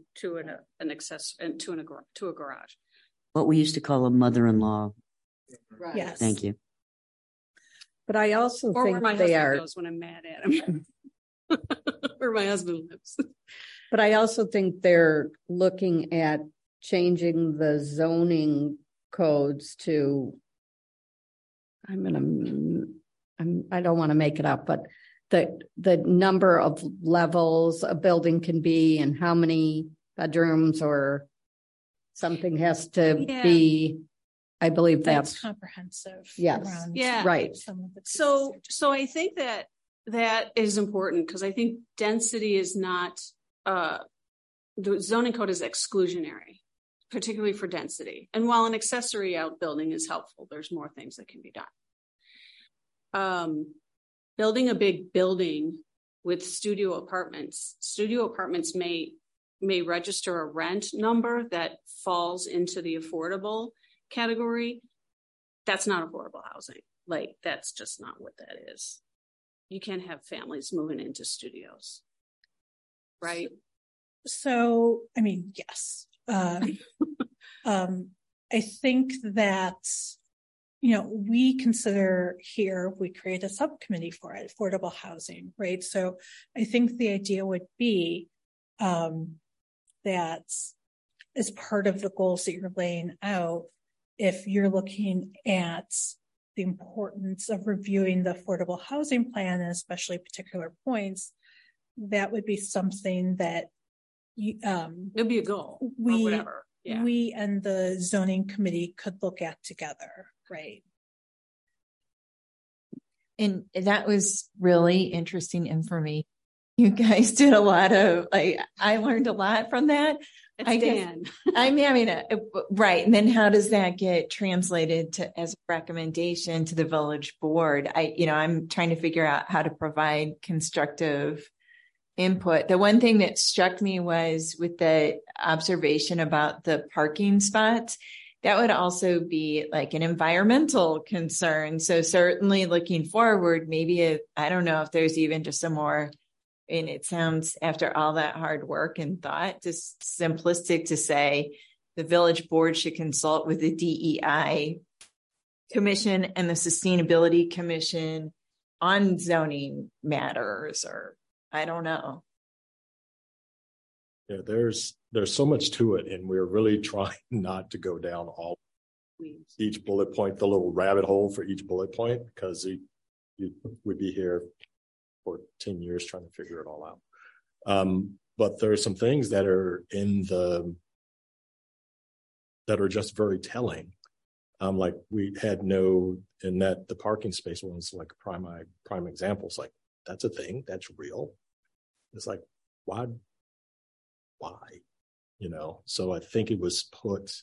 a garage. What we used to call a mother-in-law. Right. Yes. Thank you. But I also think where my they husband are goes when I'm mad at him. Where my husband lives. But I also think they're looking at changing the zoning codes to, I don't want to make it up, but the number of levels a building can be and how many bedrooms or something has to be. I believe that's comprehensive. Yes. Right. So I think that is important because I think density is not, the zoning code is exclusionary, particularly for density. And while an accessory outbuilding is helpful, there's more things that can be done. Building a big building with studio apartments may register a rent number that falls into the affordable category. That's not affordable housing. Like, that's just not what that is. You can't have families moving into studios, right? So, I mean, yes. I think that, we consider here, we create a subcommittee for it, affordable housing, right? So I think the idea would be that as part of the goals that you're laying out, if you're looking at the importance of reviewing the affordable housing plan, and especially particular points, that would be something that it'd be a goal or whatever. Yeah. We and the zoning committee could look at together, right? And that was really interesting information. You guys did a lot of, I learned a lot from that. Dan. Right. And then how does that get translated to as a recommendation to the village board? I'm trying to figure out how to provide constructive input. The one thing that struck me was with the observation about the parking spots, that would also be like an environmental concern. So certainly looking forward, maybe I don't know if there's even just a more, and it sounds after all that hard work and thought, just simplistic to say the village board should consult with the DEI commission and the sustainability commission on zoning matters, or I don't know. Yeah, there's so much to it, and we're really trying not to go down each bullet point, the little rabbit hole for each bullet point, because you would be here for 10 years trying to figure it all out. But there are some things that are that are just very telling. Like we had the parking space was like prime examples. Like, that's a thing, that's real. It's like, why? So I think it was put,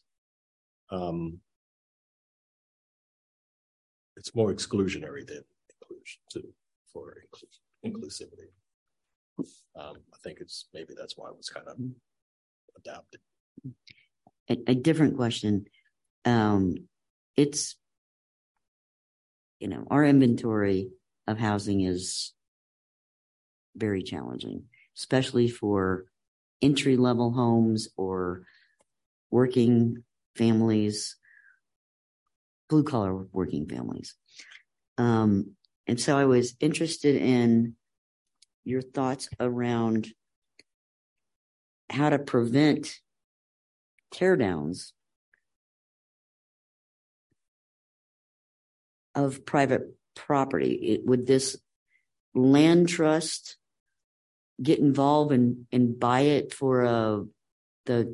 it's more exclusionary than inclusion for inclusivity. I think that's why it was kind of adapted. A different question. It's, our inventory of housing is very challenging, especially for entry-level homes or working families, blue-collar working families. And so I was interested in your thoughts around how to prevent teardowns of private property. Would this land trust get involved and buy it for the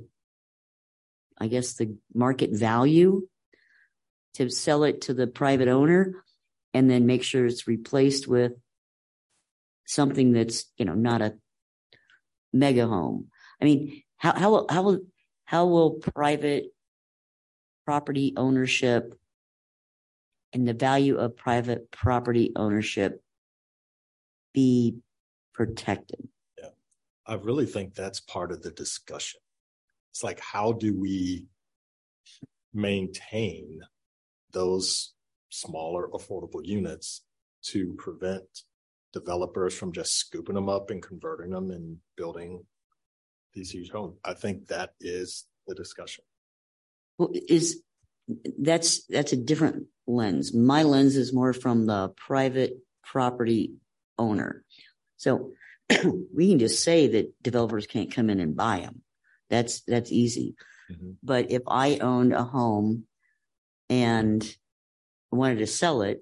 market value to sell it to the private owner, and then make sure it's replaced with something that's not a mega home? I mean, how will private property ownership and the value of private property ownership be protected? Yeah, I really think that's part of the discussion. It's like, how do we maintain those smaller affordable units to prevent developers from just scooping them up and converting them and building these huge homes? I think that is the discussion. Well, that's a different lens. My lens is more from the private property owner. So we can just say that developers can't come in and buy them. That's easy. Mm-hmm. But if I owned a home and wanted to sell it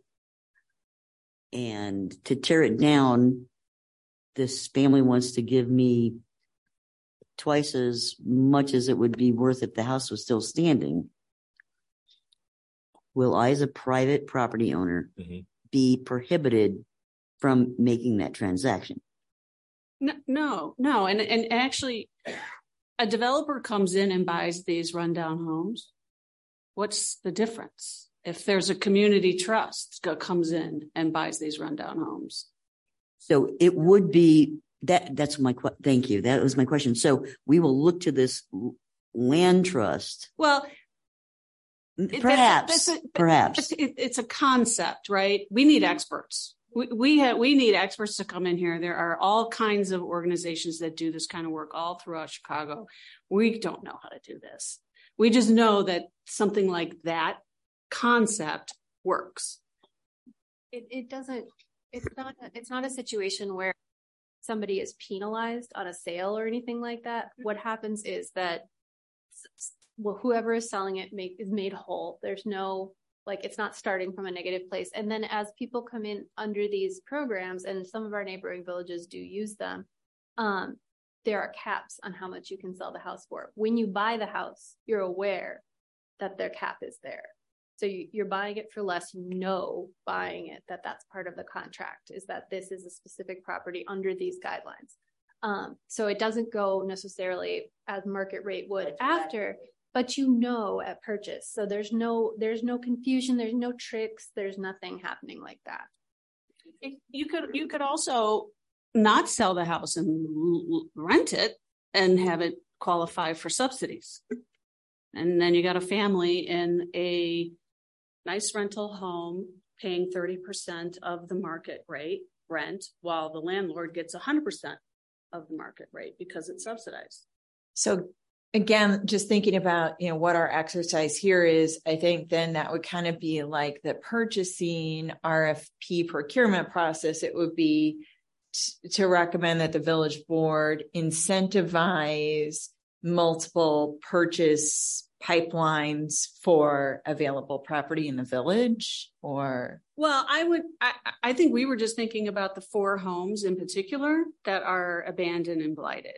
and to tear it down, this family wants to give me twice as much as it would be worth if the house was still standing. Will I, as a private property owner, be prohibited from making that transaction? No. And actually, a developer comes in and buys these rundown homes. What's the difference? If there's a community trust that comes in and buys these rundown homes. So it would be that's my thank you. That was my question. So we will look to this land trust. Well, perhaps it's a concept, right? We need experts. We need experts to come in here. There are all kinds of organizations that do this kind of work all throughout Chicago. We don't know how to do this. We just know that something like that concept works. It doesn't. It's not a situation where somebody is penalized on a sale or anything like that. What happens is that, well, whoever is selling it is made whole. There's no, it's not starting from a negative place. And then as people come in under these programs, and some of our neighboring villages do use them, there are caps on how much you can sell the house for. When you buy the house, you're aware that their cap is there. So you're buying it for less, buying it, that's part of the contract, is that this is a specific property under these guidelines. So it doesn't go necessarily as market rate would after, but at purchase. So there's no confusion, there's no tricks, there's nothing happening like that. You could also not sell the house and rent it and have it qualify for subsidies. And then you got a family in a nice rental home paying 30% of the market rate rent, while the landlord gets 100% of the market rate because it's subsidized. So again, just thinking about, what our exercise here is, I think then that would kind of be like the purchasing RFP procurement process. It would be to recommend that the village board incentivize multiple purchase pipelines for available property in the village, or? Well, I think we were just thinking about the 4 homes in particular that are abandoned and blighted.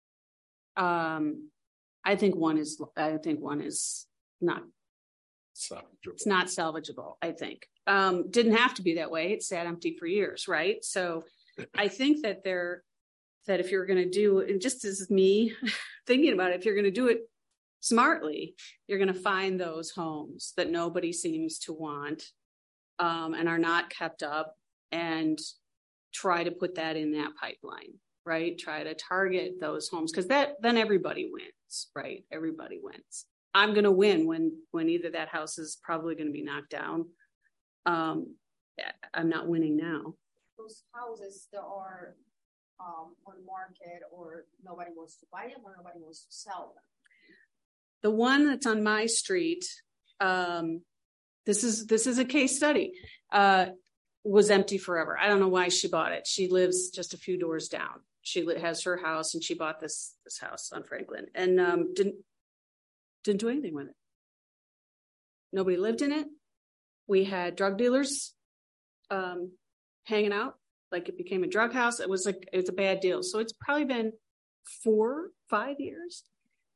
I think one is not salvageable. It's not salvageable, I think. Didn't have to be that way. It sat empty for years, right? So I think that if you're going to do, and just as me thinking about it, if you're going to do it smartly, you're going to find those homes that nobody seems to want, and are not kept up, and try to put that in that pipeline, right? Try to target those homes, because then everybody wins, right? Everybody wins. I'm going to win when either that house is probably going to be knocked down. I'm not winning now. Those houses that are on market, or nobody wants to buy them, or nobody wants to sell them. The one that's on my street, this is a case study, was empty forever. I don't know why she bought it. She lives just a few doors down. She has her house, and she bought this house on Franklin, and didn't do anything with it. Nobody lived in it. We had drug dealers hanging out. It became a drug house. It's a bad deal. So it's probably been 4-5 years.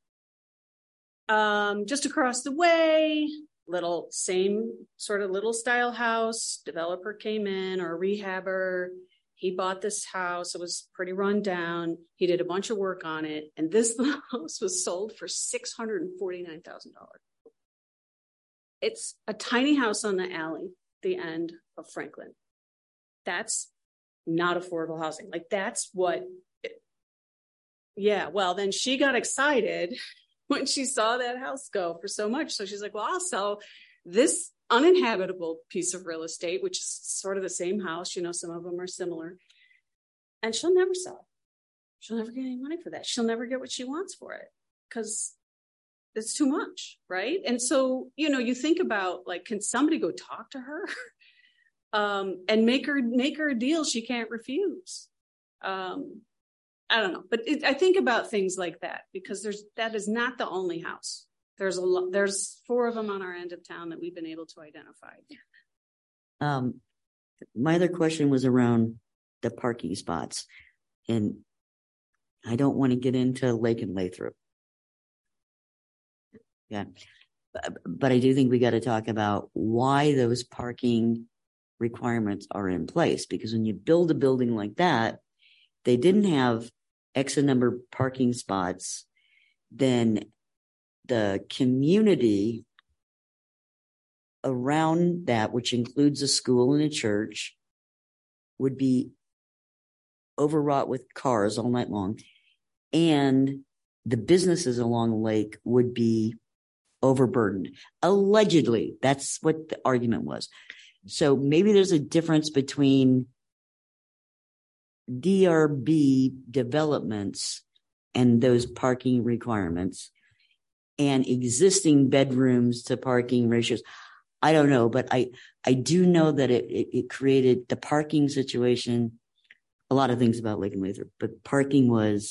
Just across the way, same sort of little style house. Developer came in, or a rehabber. He bought this house. It was pretty run down. He did a bunch of work on it, and this house was sold for $649,000. It's a tiny house on the alley, the end of Franklin. That's not affordable housing. That's what. Well, then she got excited when she saw that house go for so much. So she's like, well, I'll sell this uninhabitable piece of real estate, which is sort of the same house. Some of them are similar. And she'll never sell it. She'll never get any money for that. She'll never get what she wants for it, because it's too much, right? And so, you think about, can somebody go talk to her and make her a deal she can't refuse? I don't know, but I think about things like that because that is not the only house. There's 4 of them on our end of town that we've been able to identify. My other question was around the parking spots, and I don't want to get into Lake and Lathrop. Yeah, but I do think we got to talk about why those parking requirements are in place, because when you build a building like that, they didn't have X number of parking spots, then the community around that, which includes a school and a church, would be overwrought with cars all night long. And the businesses along the lake would be overburdened. Allegedly, that's what the argument was. So maybe there's a difference between DRB developments and those parking requirements and existing bedrooms to parking ratios. I don't know, but I do know that it created the parking situation. A lot of things about Lake and Lathrop, but parking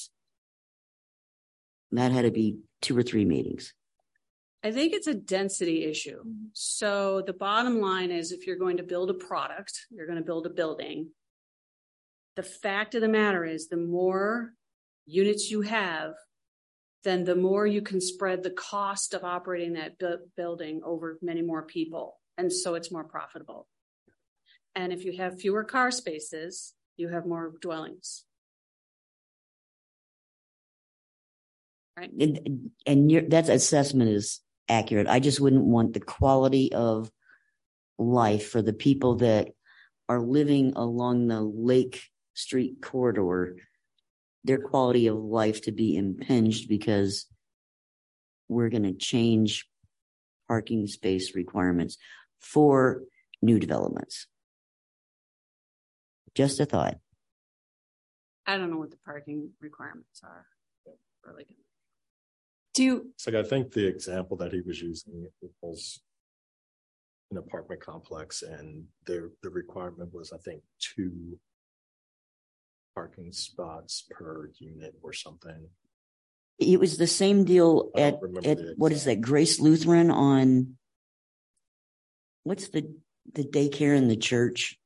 that had to be 2 or 3 meetings. I think it's a density issue. So the bottom line is, if you're going to build a product, you're going to build a building. The fact of the matter is, the more units you have, then the more you can spread the cost of operating that building over many more people. And so it's more profitable. And if you have fewer car spaces, you have more dwellings. Right. And that assessment is accurate. I just wouldn't want the quality of life for the people that are living along the Lake Street corridor, their quality of life to be impinged because we're going to change parking space requirements for new developments. Just a thought. I don't know what the parking requirements are. Really. So I think the example that he was using was an apartment complex, and the requirement was, I think, 2 parking spots per unit or something. It was the same deal at what is that, Grace Lutheran on, what's the daycare in the church?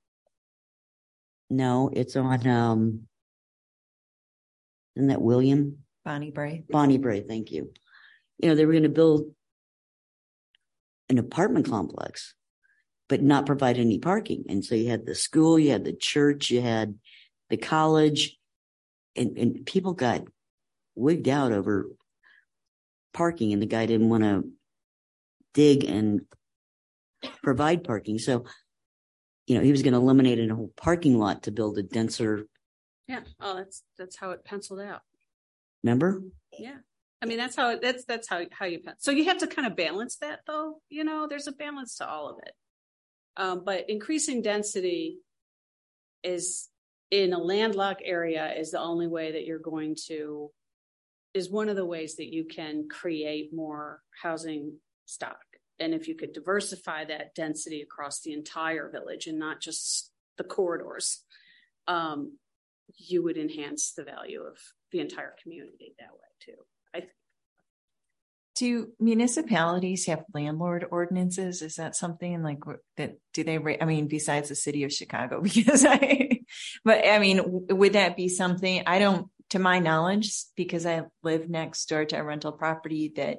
No, it's on, isn't that William? Bonnie Bray, thank you. They were going to build an apartment complex, but not provide any parking. And so you had the school, you had the church, you had the college, and people got wigged out over parking, and the guy didn't want to dig and provide parking. So, he was going to eliminate a whole parking lot to build a denser. Yeah. Oh, that's how it penciled out. Remember? Yeah. I mean, that's how you pencil. So you have to kind of balance that, though. There's a balance to all of it. But increasing density is in a landlocked area is the only way that you're going to, is one of the ways that you can create more housing stock. And if you could diversify that density across the entire village and not just the corridors, you would enhance the value of the entire community that way too. I think. Do municipalities have landlord ordinances? Is that something like that? Do they? Besides the city of Chicago, because would that be something? I don't, to my knowledge, because I live next door to a rental property that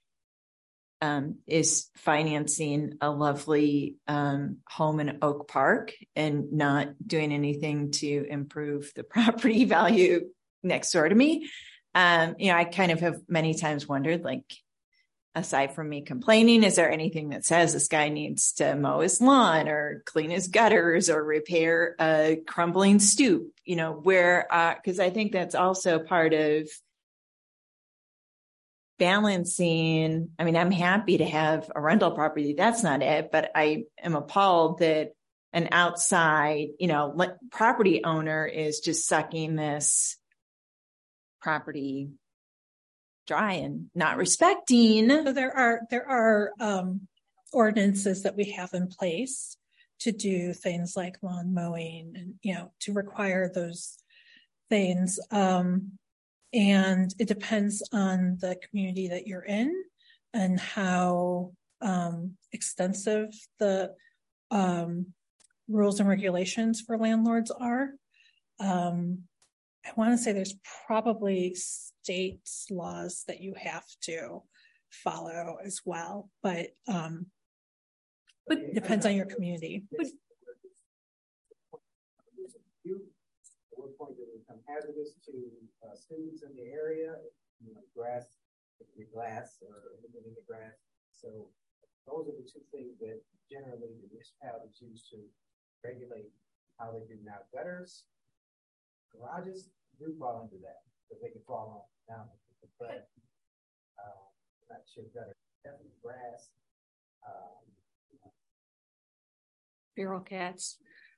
is financing a lovely home in Oak Park and not doing anything to improve the property value next door to me. I kind of have many times wondered, like, aside from me complaining, is there anything that says this guy needs to mow his lawn or clean his gutters or repair a crumbling stoop, because I think that's also part of balancing. I'm happy to have a rental property. That's not it. But I am appalled that an outside, property owner is just sucking this property dry and not respecting. So there are ordinances that we have in place to do things like lawn mowing and, to require those things. And it depends on the community that you're in and how extensive the rules and regulations for landlords are. I want to say there's probably state laws that you have to follow as well, but it depends on your community. What point did it become hazardous to students in the area? Grass, glass, or anything in the grass. So those are the two things that generally the municipalities use to regulate how they do now. Gutters, garages do fall into that, because they can fall down. But not sure gutter, definitely grass. Feral cats.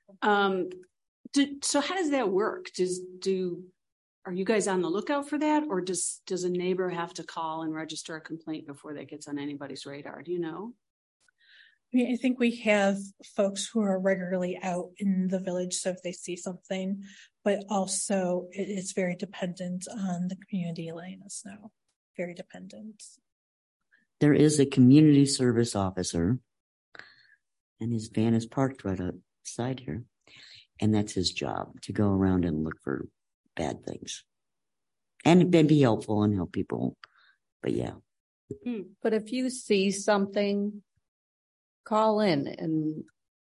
So how does that work? Are you guys on the lookout for that, or does a neighbor have to call and register a complaint before that gets on anybody's radar? Do you know? I mean, I think we have folks who are regularly out in the village, so if they see something, but also it's very dependent on the community letting us know. Very dependent. There is a community service officer, and his van is parked right outside here. And that's his job, to go around and look for bad things and be helpful and help people. But yeah. But if you see something, call in and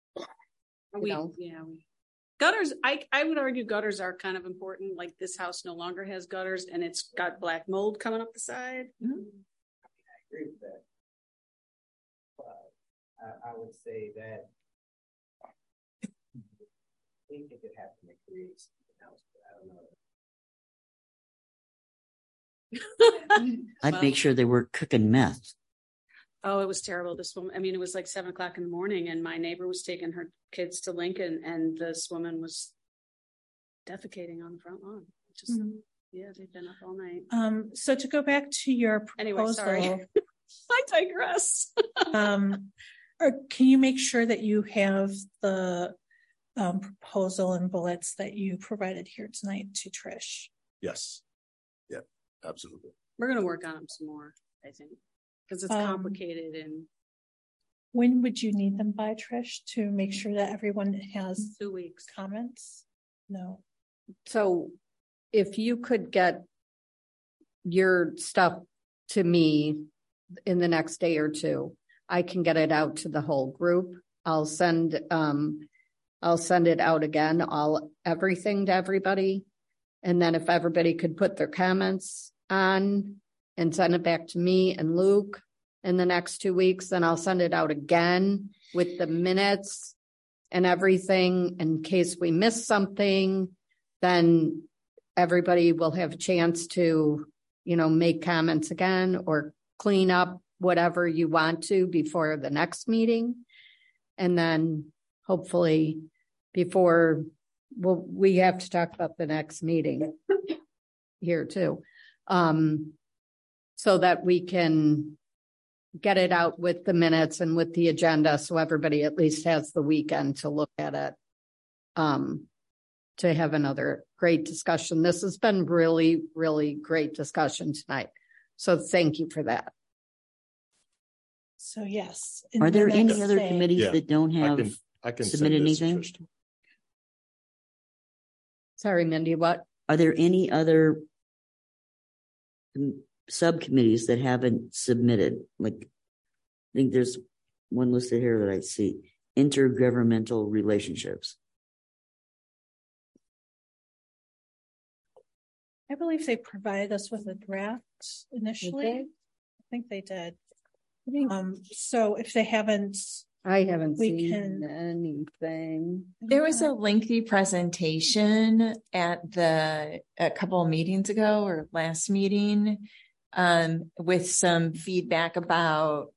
gutters. I would argue gutters are kind of important. Like this house no longer has gutters and it's got black mold coming up the side. I agree with that. But I would say that I think it could happen to create something else, but I don't know. I'd make sure they weren't cooking meth. Oh, it was terrible. This woman, I mean, it was like 7 o'clock in the morning and my neighbor was taking her kids to Lincoln and this woman was defecating on the front lawn. Yeah, they've been up all night. So to go back to your proposal, anyway, sorry. I digress. Or can you make sure that you have the proposal and bullets that you provided here tonight to Trish? Yes. Yeah, absolutely. We're going to work on them some more, I think, because it's complicated. And when would you need them by, Trish, to make sure that everyone has 2 weeks comments? No. So if you could get your stuff to me in the next day or two, I can get it out to the whole group. I'll send it out again, everything to everybody. And then if everybody could put their comments on and send it back to me and Luke in the next 2 weeks, then I'll send it out again with the minutes and everything. In case we miss something, then everybody will have a chance to, make comments again or clean up whatever you want to before the next meeting. And then hopefully we have to talk about the next meeting here too. So that we can get it out with the minutes and with the agenda. So everybody at least has the weekend to look at it, to have another great discussion. This has been really, really great discussion tonight. So thank you for that. So yes. Are there any other committees that don't have I can submitted anything? Sorry, Mindy, what? Are there any other subcommittees that haven't submitted? Like, I think there's one listed here that I see. Intergovernmental relationships. I believe they provided us with a draft initially. I think they did. So if they haven't, I haven't seen anything. There was a lengthy presentation at a couple of meetings ago or last meeting, with some feedback about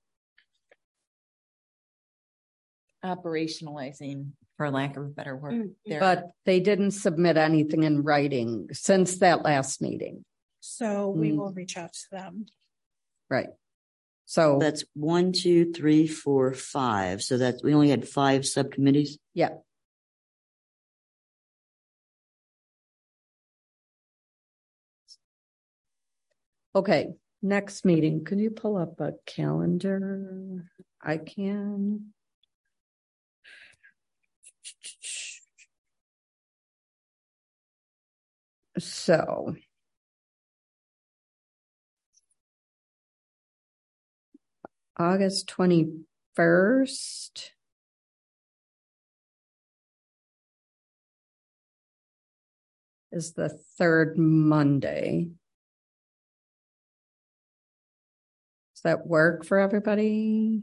operationalizing, for lack of a better word. But they didn't submit anything in writing since that last meeting. So we will reach out to them. Right. So that's 1, 2, 3, 4, 5. So that we only had 5 subcommittees. Yeah. Okay, next meeting. Can you pull up a calendar? I can. So. August 21st. Is the third Monday. Does that work for everybody?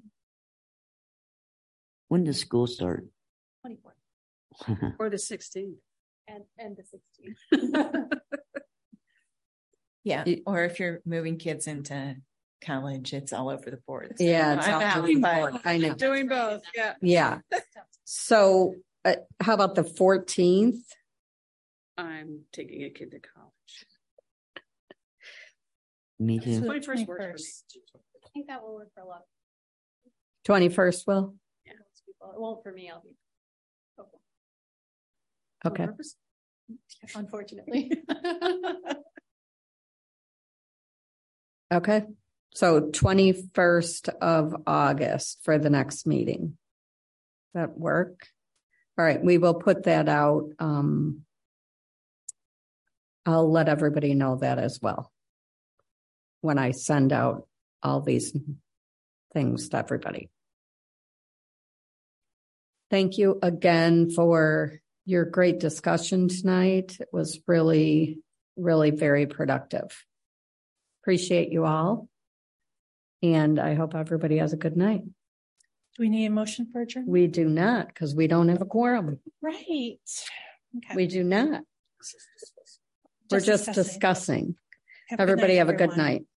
When does school start? 24. Or the 16th. And the 16th. Yeah. Or if you're moving kids into college, it's all over the board. So Yeah, it's all over the board. I know. Doing both. Yeah. Yeah. So how about the 14th? I'm taking a kid to college. Me too. 21st works for me. I think that will work for a lot. 21st will? Yeah, most people. It won't for me. I'll be. Okay. Unfortunately. Okay. So 21st of August for the next meeting. Does that work? All right. We will put that out. I'll let everybody know that as well when I send out all these things to everybody. Thank you again for your great discussion tonight. It was really, really very productive. Appreciate you all. And I hope everybody has a good night. Do we need a motion for adjournment? We do not, because we don't have a quorum. Right. Okay. We do not. We're just discussing. Have a good Everybody night, have a good everyone. night.